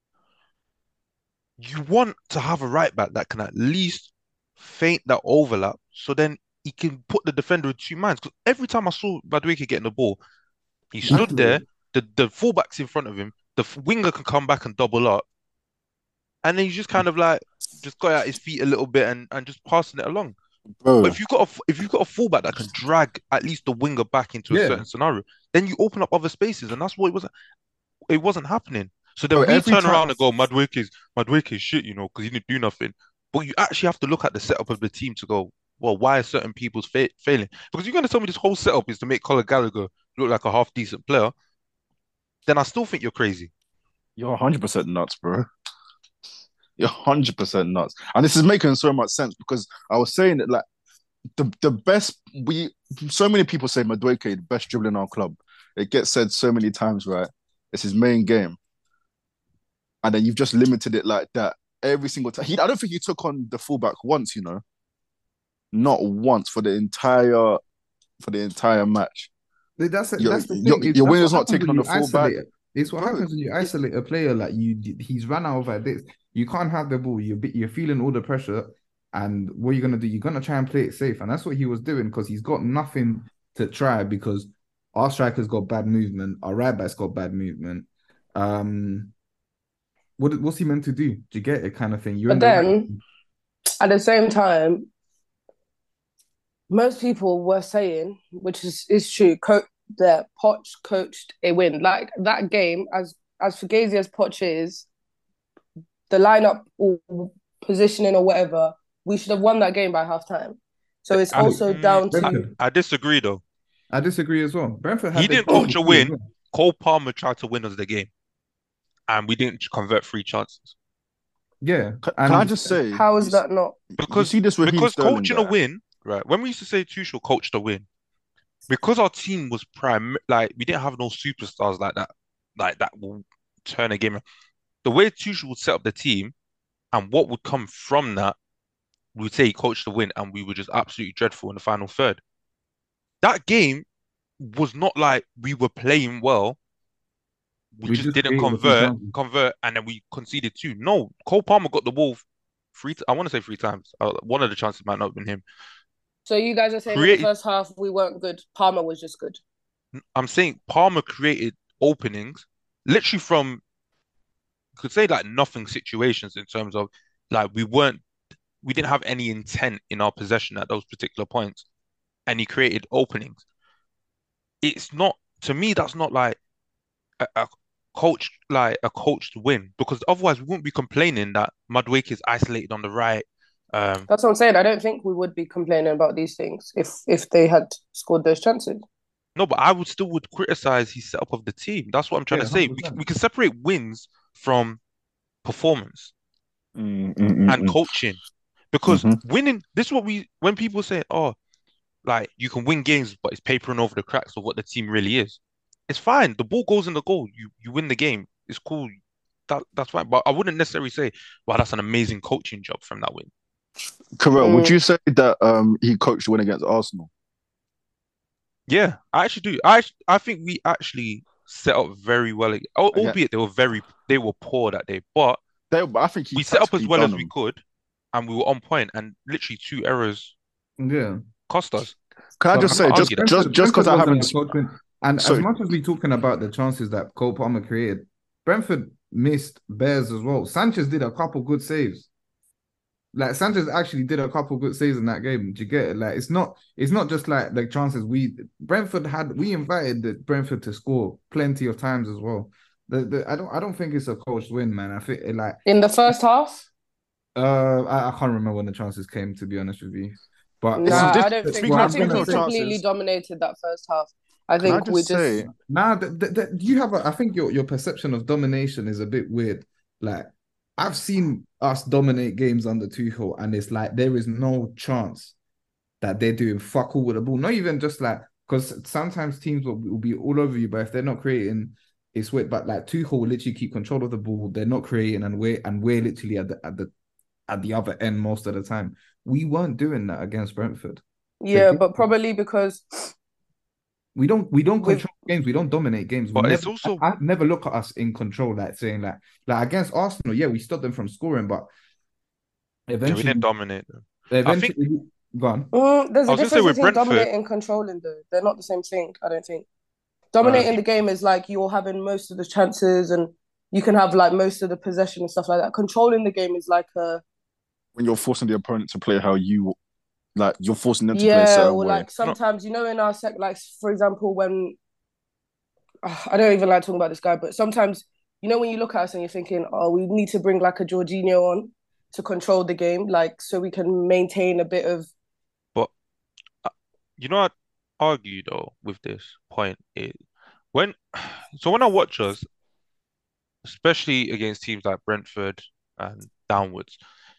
you want to have a right back that can at least feint that overlap so then he can put the defender in two minds. Because every time I saw Madueke getting the ball, he stood there, Exactly. the fullback's in front of him, the winger can come back and double up, and then he's just kind of like just got out his feet a little bit and just passing it along. But Bro, if you've got a fullback that can drag at least the winger back into a Yeah, certain scenario, then you open up other spaces, and that's what it wasn't happening. So bro, then we every turn time. around and go, Madueke's shit, because he didn't do nothing. But you actually have to look at the setup of the team to go, well, why are certain people's failing? Because you're going to tell me this whole setup is to make Conor Gallagher look like a half decent player, then I still think you're crazy. You're 100% nuts, bro. You're 100% nuts. And this is making so much sense because I was saying that, like, the best, so many people say Madueke, the best dribbler in our club. It gets said so many times, right? It's his main game. And then you've just limited it like that every single time. I don't think he took on the fullback once, not once for the entire match. that's Your that's the thing. your That's winger's what not happens taking when on the you fullback, isolate it. It's what bro. happens when you isolate a player like he's run out of ideas. You can't have the ball. You're feeling all the pressure, and what you're gonna do? You're gonna try and play it safe, and that's what he was doing because he's got nothing to try because our striker's got bad movement, our right back's got bad movement. Um, what's he meant to do? Do you get it? Kind of thing. You're in But the right. then at the same time, most people were saying, which is true, that Poch coached a win. Like that game, as fugazi as Poch is, the lineup or positioning or whatever, we should have won that game by half time. So it's I, also down I, to Brentford. I disagree though. I disagree as well. Brentford He had their didn't chances coach a too as win. well. Cole Palmer tried to win us the game, and we didn't convert three chances. Yeah, Can I and just say, how is that not? you Because see this Raheem because Sterling coaching a guy? win, right? When we used to say Tuchel coached a win, because our team was prime, like we didn't have no superstars like that will turn a game around. The way Tuchel would set up the team and what would come from that, we would say he coached the win, and we were just absolutely dreadful in the final third. That game was not like we were playing well. We we just just didn't created a few chances. convert, and then we conceded two. No, Cole Palmer got the ball I want to say three times. One of the chances might not have been him. So you guys are saying in the Created. first half we weren't good. Palmer was just good. I'm saying Palmer created openings, literally from could say like nothing situations in terms of like we didn't have any intent in our possession at those particular points, and he created openings. It's not to me. That's not like a coached win because otherwise we wouldn't be complaining that Madueke is isolated on the right. Um, That's what I'm saying. I don't think we would be complaining about these things if they had scored those chances. no, but I would criticize his setup of the team. That's what I'm trying Yeah, to say. We 100%. we can separate wins from performance Mm, mm, mm, and coaching because mhm. winning. This is what when people say, oh, like you can win games, but it's papering over the cracks of what the team really is. It's fine. The ball goes in the goal. You win the game. It's cool. that's fine. But I wouldn't necessarily say, "Wow, that's an amazing coaching job from that win." Carell, would you say that he coached the win against Arsenal? Yeah, I actually do. I think we actually set up very well, albeit they were poor that day, but I think he we set up as tactically well done as we them. could, and we were on point. And literally 2 errors Yeah. cost us. Can I But just I'm say, not just arguing that. just just because Brentford I wasn't haven't, a coaching, and as sorry, much as we're talking about the chances that Cole Palmer created, Brentford missed Bears as well. Sanchez did a couple good saves. Like Sanchez actually did a couple good saves in that game. Do you get it? Like it's not just like the chances we invited Brentford to score plenty of times as well. I don't think it's a coached win, man. I think like In the first half? I can't remember when the chances came, to be honest with you. But Nah, I don't think. speaking I of think we speaking of completely chances, dominated that first half. I can I think we just just. say, Nah, you have I think your perception of domination is a bit weird. Like I've seen us dominate games under Tuchel, and it's like there is no chance that they're doing fuck all with the ball. Not even just like because sometimes teams will be all over you, but if they're not creating, it's weird. But like Tuchel will literally keep control of the ball. They're not creating, and we're literally at the other end most of the time. We weren't doing that against Brentford. Yeah, but probably because we don't control games. We don't dominate games. But it's also I never look at us in control, like saying like against Arsenal. Yeah, we stopped them from scoring, but we eventually, didn't dominate them. I think eventually, gone. there's I a was gonna say difference with between Brentford, dominating and controlling, though. They're not the same thing. I don't think. Dominating the game is like you're having most of the chances and you can have like most of the possession and stuff like that. Controlling the game is like when you're forcing the opponent to play how you like, you're forcing them to play a yeah, certain or way. like sometimes in our like for example when I don't even like talking about this guy, but sometimes when you look at us and you're thinking, oh, we need to bring like a Jorginho on to control the game, like so we can maintain a bit of. but I'd argue though with this point is when when I watch us, especially against teams like Brentford and downwards,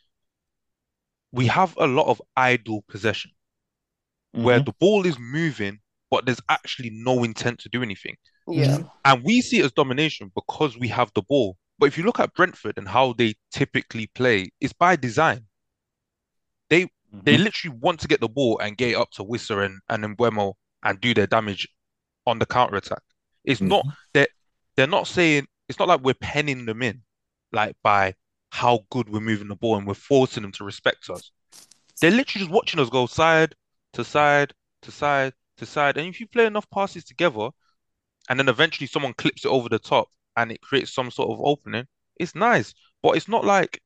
we have a lot of idle possession where the ball is moving, but there's actually no intent to do anything. Yeah. And we see it as domination because we have the ball. But if you look at Brentford and how they typically play, it's by design. They literally want to get the ball and get it up to Wissa and Mbeumo and do their damage on the counter attack. It's not that they're not saying it's not like we're penning them in, like by how good we're moving the ball and we're forcing them to respect us. They're literally just watching us go side to side to side to side. And if you play enough passes together, and then eventually someone clips it over the top and it creates some sort of opening, it's nice. But it's not like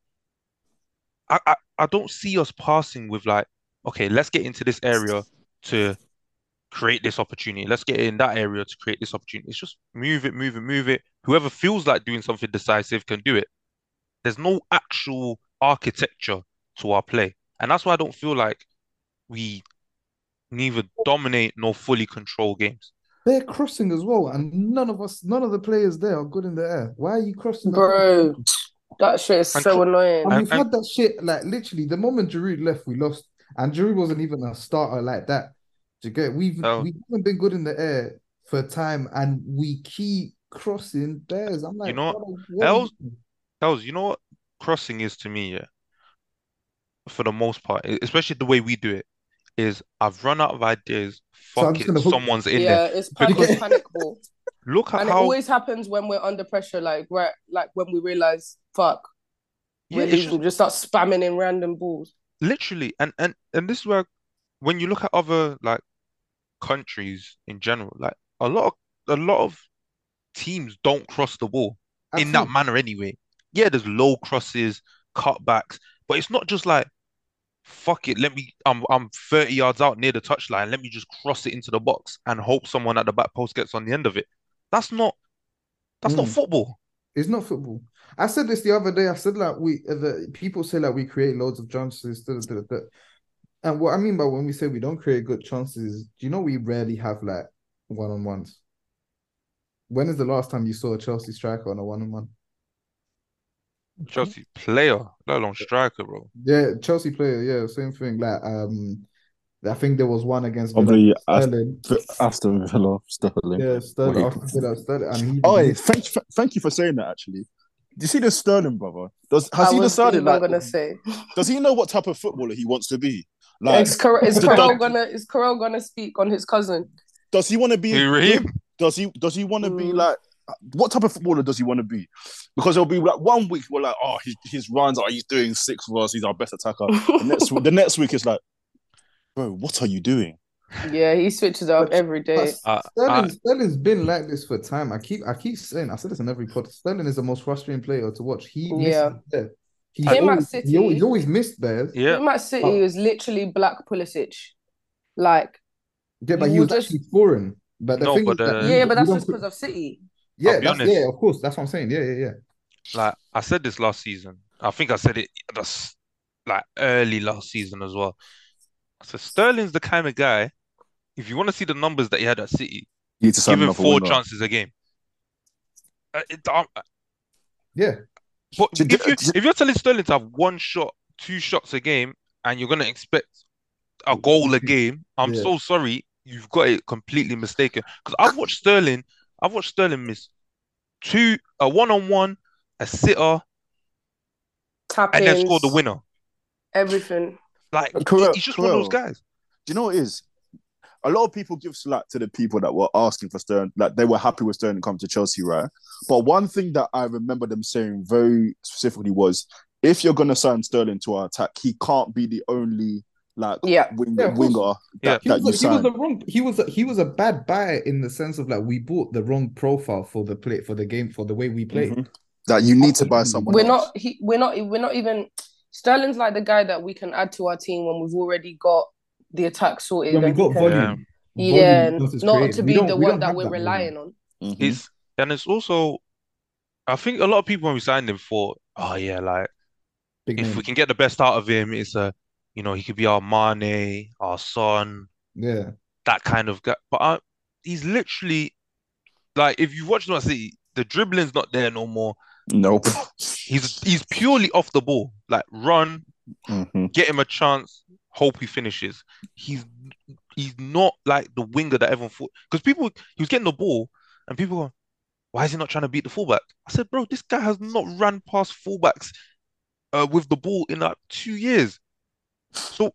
I don't see us passing with like, okay, let's get into this area to create this opportunity. Let's get in that area to create this opportunity. It's just move it, move it, move it. Whoever feels like doing something decisive can do it. There's no actual architecture to our play. And that's why I don't feel like we neither dominate nor fully control games. They're crossing as well, and none of the players there are good in the air. Why are you crossing? Bro, that shit is so annoying. And we've had that shit, like literally the moment Giroud left, we lost. And Giroud wasn't even a starter like that. Do you get? We haven't been good in the air for time, and we keep crossing bears. I'm like, you know what crossing is to me, yeah, for the most part, especially the way we do it, is I've run out of ideas. Fuck it, someone's in there. Yeah, it's panic ball. Look at and how it always happens when we're under pressure, like when we realize, fuck, we're losing, just start spamming in random balls. Literally, and this is where when you look at other like countries in general, like a lot of teams don't cross the ball in that manner anyway. Yeah, there's low crosses, cutbacks, but it's not just like fuck it, I'm 30 yards out near the touchline, let me just cross it into the box and hope someone at the back post gets on the end of it. That's not football. It's not football. I said this the other day. I said like people say like we create loads of chances. And what I mean by when we say we don't create good chances, do you know we rarely have like one-on-ones? When is the last time you saw a Chelsea striker on a one-on-one? Chelsea player, let alone striker, bro. Yeah, Chelsea player, yeah, same thing. Like I think there was one against Sterling. Aston Villa, Sterling. Yeah, Sterling. And thank you for saying that actually. you see the Sterling brother? Has I he was decided even like? gonna say, Does he know what type of footballer he wants to be? Like, is Carell does, gonna speak on his cousin? does he want to be? Who, Raheem? Does he want to be like? What type of footballer does he want to be? Because it'll be like 1 week we're like, oh, his runs are he's doing 6 for us. He's our best attacker. The next week it's like, bro, what are you doing? Yeah, he switches up every day. Sterling's been like this for time. I keep saying, I said this in every pod. Sterling is the most frustrating player to watch. He misses there. He's always missed there. Yeah. Him at City was literally Black Pulisic. Like, yeah, but he was actually scoring. But the thing is that but that's just because of City. Yeah, of course. That's what I'm saying. Yeah. Like I said this last season. I think I said it that's like early last season as well. So Sterling's the kind of guy, if you want to see the numbers that he had at City, You need to sign give him another 4 winner. chances a game. Yeah. But if you're telling Sterling to have 1 shot, 2 shots a game, and you're gonna expect a goal a game, I'm so sorry, you've got it completely mistaken. Because I've watched Sterling miss 2, a 1-on-1, a sitter, Tap-ins, and then score the winner. Everything. Like he's just one of those guys. Do you know what it is? A lot of people give slack to the people that were asking for Sterling, like they were happy with Sterling coming to Chelsea, right? But one thing that I remember them saying very specifically was, if you're gonna sign Sterling to our attack, he can't be the only winger that you sign. He was a bad buy in the sense of like we bought the wrong profile for the game for the way we play. Mm-hmm. That you need to buy someone. We're not even. Sterling's like the guy that we can add to our team when we've already got the attack sorted. When we got volume. Yeah, not to be the one that we're relying on. Mm-hmm. It's also, I think a lot of people when we signed him thought, like if we can get the best out of him, it's he could be our Mane, our Son, that kind of guy. But he's literally like, if you watch him at City, the dribbling's not there no more. Nope. He's purely off the ball. Like run, get him a chance, hope he finishes. He's not like the winger that everyone thought. Because he was getting the ball and people go, why is he not trying to beat the fullback? I said, bro, this guy has not run past fullbacks with the ball in like 2 years. So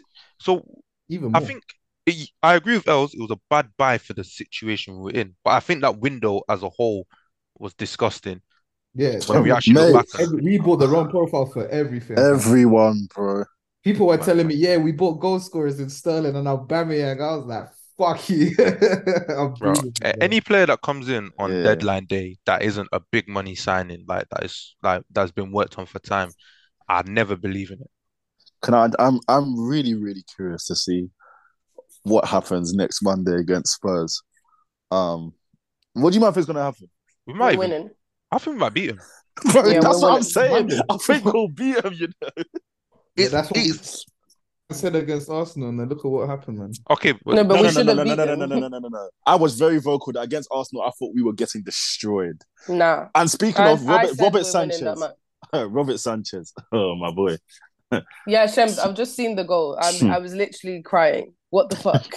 even more. I think I agree with Els. It was a bad buy for the situation we were in, but I think that window as a whole was disgusting. Yeah, when we actually look back, we bought the wrong profile for everything. Everyone, bro. People were telling me, we bought goal scorers in Sterling and Aubameyang. I was like, fuck you. Bro, any player that comes in on deadline day that isn't a big money signing, like that's been worked on for time, I'd never believe in it. I'm really, really curious to see what happens next Monday against Spurs. What do you think is going to happen? We might winning. I think we might beat him. Bro, that's what I'm saying. I think we'll beat him, that's what I said against Arsenal, and then look at what happened, man. Okay, but we should have beaten No. I was very vocal that against Arsenal, I thought we were getting destroyed. Nah. And speaking of Robert Sanchez. Robert Sanchez. Oh, my boy. Yeah, Shem, I've just seen the goal. I was literally crying. What the fuck?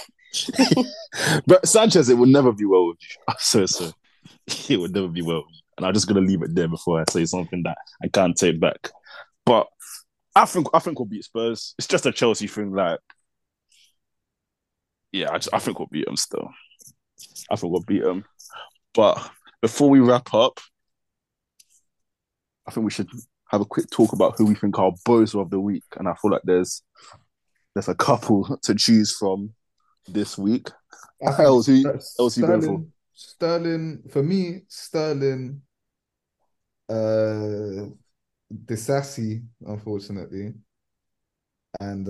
But Sanchez, it would never be well with you. So. It would never be well. And I'm just gonna leave it there before I say something that I can't take back. But I think we'll beat Spurs. It's just a Chelsea thing. Like, I think we'll beat them still. I think we'll beat them. But before we wrap up, I think we should have a quick talk about who we think are bozo of the week. And I feel like there's a couple to choose from this week. Who you going for? Sterling, for me, Disasi, unfortunately. And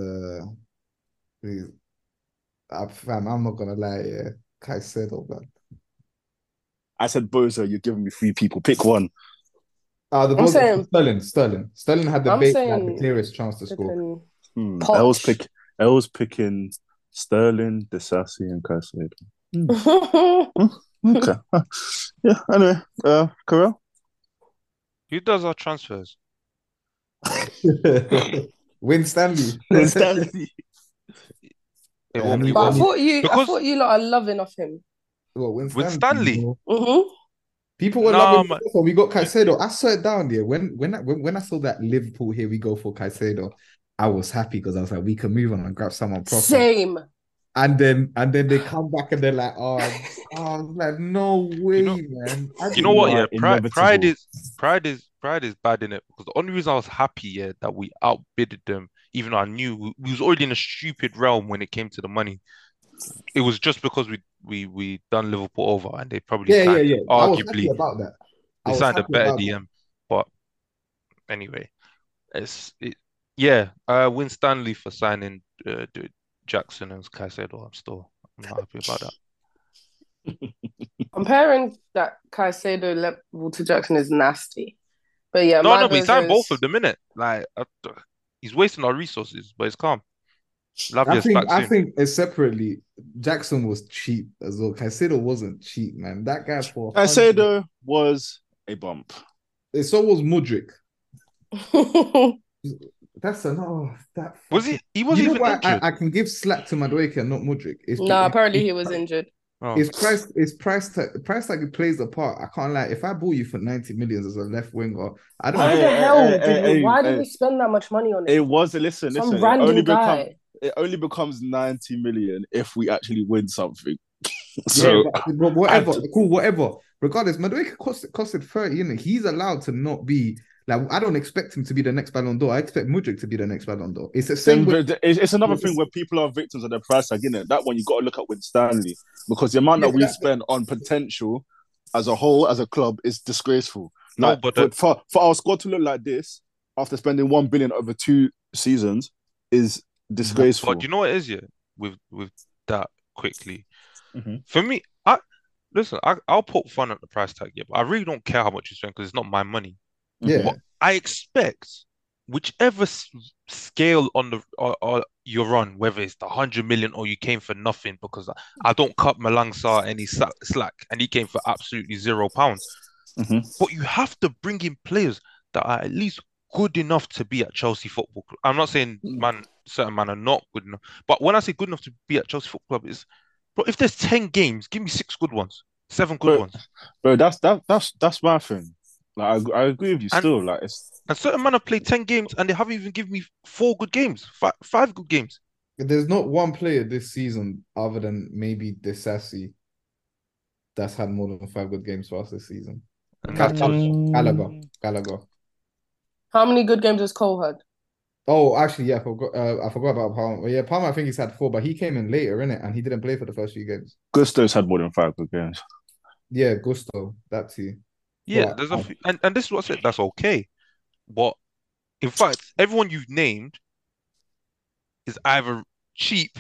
I'm not gonna lie, Caicedo, man. I said bozo, you're giving me 3 people. Pick one. I'm saying Sterling. Sterling had the clearest chance to score. I was picking Sterling, Disasi, and Caicedo. Okay. Yeah, anyway, Carell? Who does our transfers? Win Stanley. But I thought you lot are loving off him. Well, Win Stanley? Mm-hmm. People were Nah, loving it when we got Caicedo. I saw it down there. When I saw that Liverpool, here we go for Caicedo, I was happy because I was like, we can move on and grab someone proper. Same. And then they come back and they're like, oh, I was like, no way, man. You know what? Yeah, pride Inevitable. is bad in it, because the only reason I was happy, that we outbidded them, even though I knew we was already in a stupid realm when it came to the money. It was just because we done Liverpool over, and they probably Yeah. I was happy arguably about that. they signed a better DM. But anyway, Win Stanley for signing Jackson and Caicedo. I'm not happy about that. Comparing that Caicedo level to Jackson is nasty. But yeah, but he signed both of them, innit? Like, he's wasting our resources, but it's calm. I think separately, Jackson was cheap as well. Caicedo wasn't cheap, man. That guy for Caicedo was a bump. So was Mudryk. That's another. Was he? He wasn't even injured. I can give slack to Madueke and not Mudryk. Apparently he was injured. His price tag plays a part. I can't lie. If I bought you for 90 million as a left winger, I don't know. Why did we spend that much money on it? It was listen. Some random guy. It only becomes 90 million if we actually win something. So but whatever, cool, whatever. Regardless, Madueke costed 30, innit? He's allowed to not be like. I don't expect him to be the next Ballon d'Or. I expect Mudryk to be the next Ballon d'Or. It's the same. It's another thing where people are victims of their price tag, innit? That one you got to look at with Stanley, because the amount that we spend on potential as a whole, as a club, is disgraceful. Like, for our squad to look like this after spending 1 billion over 2 seasons is disgraceful. But you know what it is, with that quickly. Mm-hmm. For me, I'll put fun at the price tag, but I really don't care how much you spend because it's not my money. Yeah, but I expect whichever scale on the you're on, whether it's the 100 million or you came for nothing, because I don't cut Malang Sarr any slack, and he came for absolutely £0. Mm-hmm. But you have to bring in players that are at least good enough to be at Chelsea Football Club. I'm not saying certain men are not good enough, but when I say good enough to be at Chelsea Football Club, bro, if there's 10 games, give me 6 good ones, 7 good ones. Bro, that's my thing. Like, I agree with you still. Like, and certain men have played 10 games and they haven't even given me 4 good games, 5 good games. There's not one player this season other than maybe Disasi that's had more than 5 good games for us this season. Gallagher. How many good games has Cole had? Oh, actually, yeah, I forgot about Palmer. Well, yeah, Palmer, I think he's had 4, but he came in later, innit? And he didn't play for the first few games. Gusto's had more than 5 good games. Yeah, Gusto, that too. Yeah, there's and this is what I said. That's okay, but in fact, everyone you've named is either cheap,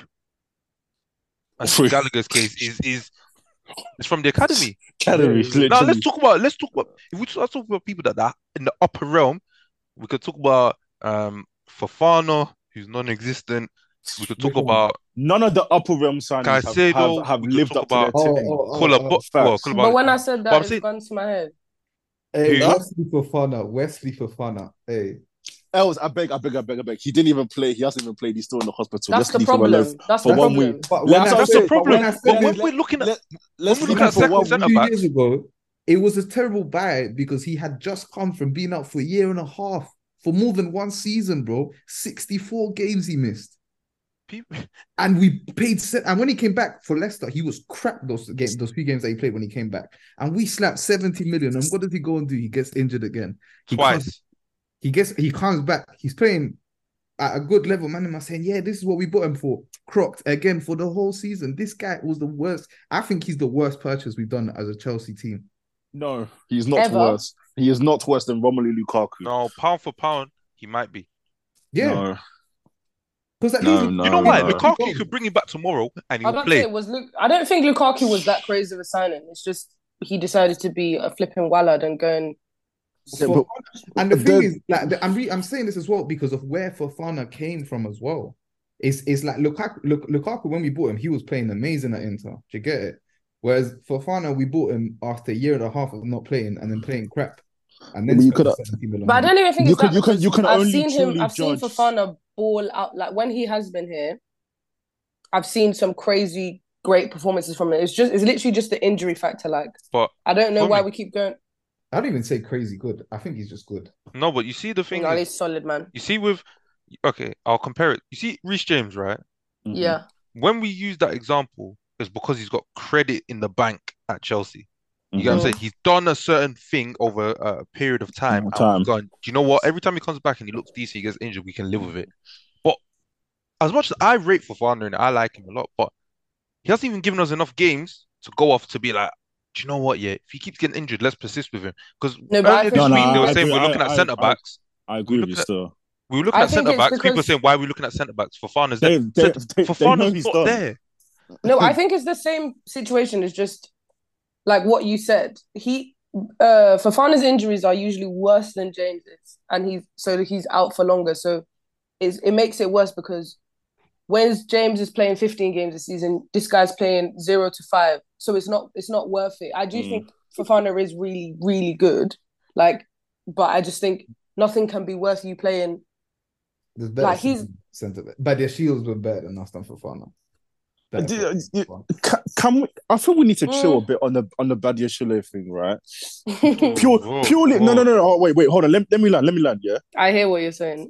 as in Gallagher's case, is from the academy. Now let's talk about if we start talking about people that are in the upper realm. We could talk about Fofana, who's non-existent. We could talk about none of the upper realm signings have lived up to their tipping. But when I said that, it's gone to my head. Hey, Wesley Fofana. Hey. Els, I beg. He didn't even play. He hasn't even played. He's still in the hospital. That's the problem. That's the problem. That's the problem. But when we're looking at centre backs, 2 years ago, it was a terrible buy because he had just come from being out for a year and a half for more than 1 season, bro. 64 games he missed. And we paid, and when he came back for Leicester, he was crap those few games that he played when he came back. And we slapped 70 million. And what does he go and do? He gets injured again. Twice. He comes back. He's playing at a good level. Man, am I saying, yeah, this is what we bought him for. Crocked again for the whole season. This guy was the worst. I think he's the worst purchase we've done as a Chelsea team. No, he's not worse. He is not worse than Romelu Lukaku. No, pound for pound, he might be. Yeah. No. Because you know why? Lukaku could bring him back tomorrow and he would play. I don't think Lukaku was that crazy of a signing. It's just he decided to be a flipping wallad and go and. And the thing is, like, I'm saying this as well because of where Fofana came from as well. It's like Lukaku, when we bought him, he was playing amazing at Inter. Do you get it? Whereas Fofana, we bought him after a year and a half of not playing and then playing crap. And then but I don't even think I've seen Fofana ball out. Like when he has been here, I've seen some crazy great performances from it. It's literally just the injury factor. Like, But I don't know why we keep going. I don't even say crazy good. I think he's just good. No, but you see the thing is, he's solid, man. You see okay, I'll compare it. You see Reece James, right? Mm-hmm. Yeah. When we use that example, it's because he's got credit in the bank at Chelsea. You get what I'm saying? He's done a certain thing over a period of time. And we've gone, do you know what? Every time he comes back and he looks decent, he gets injured, we can live with it. But as much as I rate Fofana and I like him a lot, but he hasn't even given us enough games to go off to be like, do you know what? Yeah, if he keeps getting injured, let's persist with him. Because earlier this week they were saying we're looking at centre backs. I agree with you still. We were looking at centre backs. People are saying, why are we looking at centre backs? Fofana's there. Fofana's not there. No, I think it's the same situation. It's just like what you said. Fofana's injuries are usually worse than James's, and he's out for longer. So it makes it worse because when James is playing 15 games a season, this guy's playing 0 to 5. So it's not worth it. I do think Fofana is really, really good. Like, but I just think nothing can be worth you playing. Like centre back, but their shields were better than us than Fofana. Can we? I think we need to chill a bit on the Badiashile thing, right? Purely. No. Oh, wait. Hold on. Let me land. Yeah. I hear what you're saying.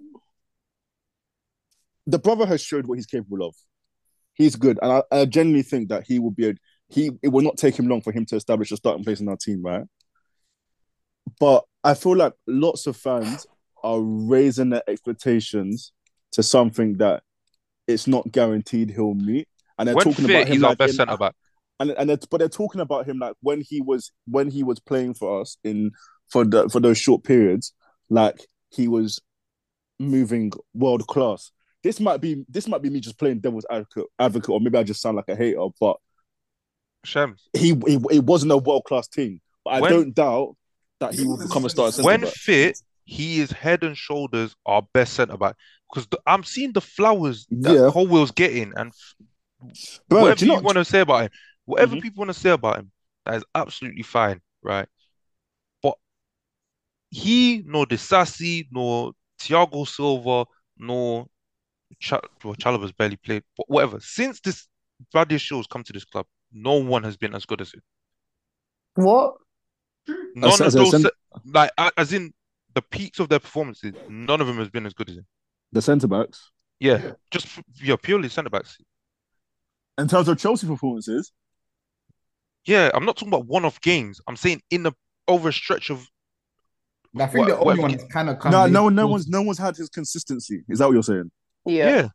The brother has showed what he's capable of. He's good, and I genuinely think that he will be it will not take him long for him to establish a starting place in our team, right? But I feel like lots of fans are raising their expectations to something that it's not guaranteed he'll meet. And they're talking about him he's our best centre back. But they're talking about him like when he was playing for us for those short periods, like he was moving world class. This might be me just playing devil's advocate, or maybe I just sound like a hater. But Shem, he wasn't a world class team. But I don't doubt that he will become a starter centre back. When fit, he is head and shoulders our best centre back. Because I'm seeing the flowers that Colwell's getting, and whatever you want to say about him, whatever people want to say about him, that is absolutely fine, right? But he, nor Disasi, nor Thiago Silva, nor Chalobah's barely played, but whatever. Since this Badiashile has come to this club, no one has been as good as him. What? None of those, like, as in the peaks of their performances, none of them has been as good as him. The centre backs, just purely centre backs. In terms of Chelsea performances, I'm not talking about one-off games. I'm saying over a stretch of. I think the only one is kind of come. No one's had his consistency. Is that what you're saying? Yeah.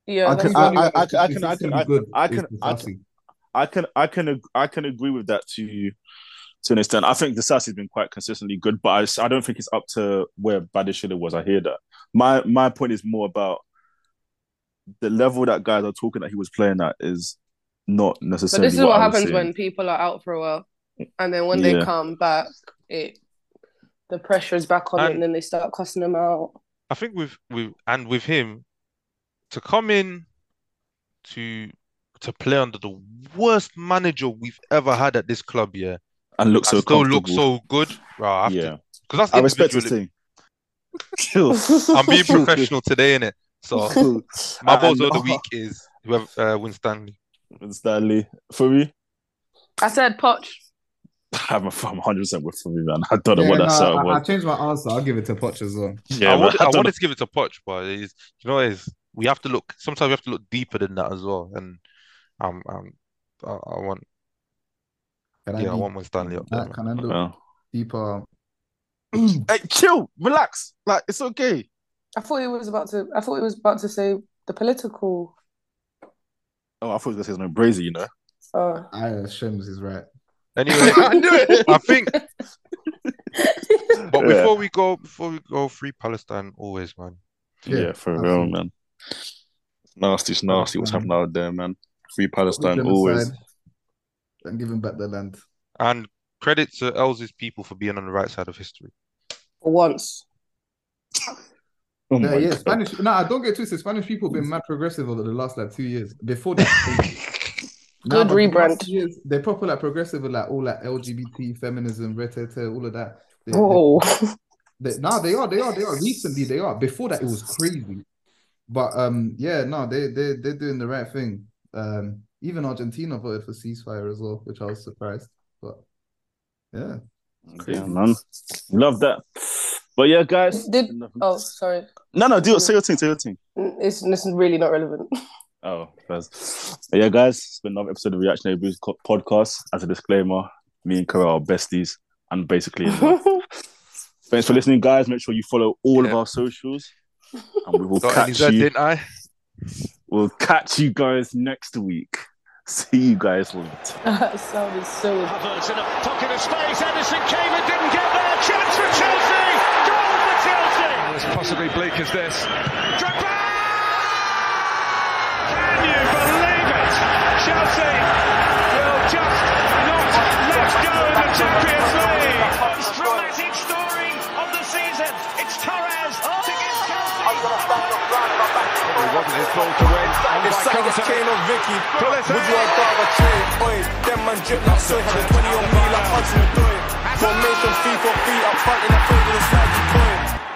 I can agree with that to an extent. I think Disasi has been quite consistently good, but I don't think it's up to where Badiashile was. I hear that. My point is more about the level that guys are talking that he was playing at is not necessarily. But this is what happens when people are out for a while, and then when they come back, the pressure is back on it, and then they start cussing him out. I think with him to come in to play under the worst manager we've ever had at this club, and look so good, right? Because I respect his team. I'm being professional today, innit? So my bozo of the week is whoever wins Stanley. For me, I said Poch. I'm 100% with for me, man. I don't know what that was. I changed my answer. I'll give it to Poch as well. I wanted to give it to Poch, but we have to look. Sometimes we have to look deeper than that as well. And I want. I want one Stanley up there. Can I look deeper? Hey, chill, relax. Like, it's okay. I thought he was about to say the political. Oh, I thought he was going to say something brazy, you know. Shems is right. Anyway, I knew it. I think. But before we go, free Palestine always, man. Yeah, for real, man. It's nasty what's happening out there, man. Free Palestine always. And give him back the land. And credit to Elz's people for being on the right side of history. For once. Spanish. I don't get twisted. Spanish people have been mad progressive over the last 2 years. Before that, good rebrand. They're proper progressive with all LGBT, feminism, all of that. They are. Recently, they are. Before that, it was crazy. But they're doing the right thing. Even Argentina voted for ceasefire as well, which I was surprised. But yeah, crazy. Yeah, man. Love that. But yeah, guys. Sorry. No, say your thing. It's really not relevant. Oh, but yeah, guys, it's been another episode of Reactionary Brews podcast. As a disclaimer, me and Kara are besties, and basically, thanks for listening, guys. Make sure you follow all of our socials, and we will catch you. Didn't I? We'll catch you guys next week. See you guys later. That sounded so. Havertz in a pocket of space. Edison came and didn't get there. Chance for Chelsea. Goal for Chelsea. As possibly bleak as this. Drogba! Can you believe it? Chelsea will just not let go in the Champions League. Most dramatic story of the season. It's Torres to give Chelsea. It wasn't his goal to win. If Sanchez, Kane or Vicky, would you have rather trade? Oi, them man drip like soy. Had a 20 on me like Hudson Odoi. Formation 3-4-3 up front in the field with a slidey toy.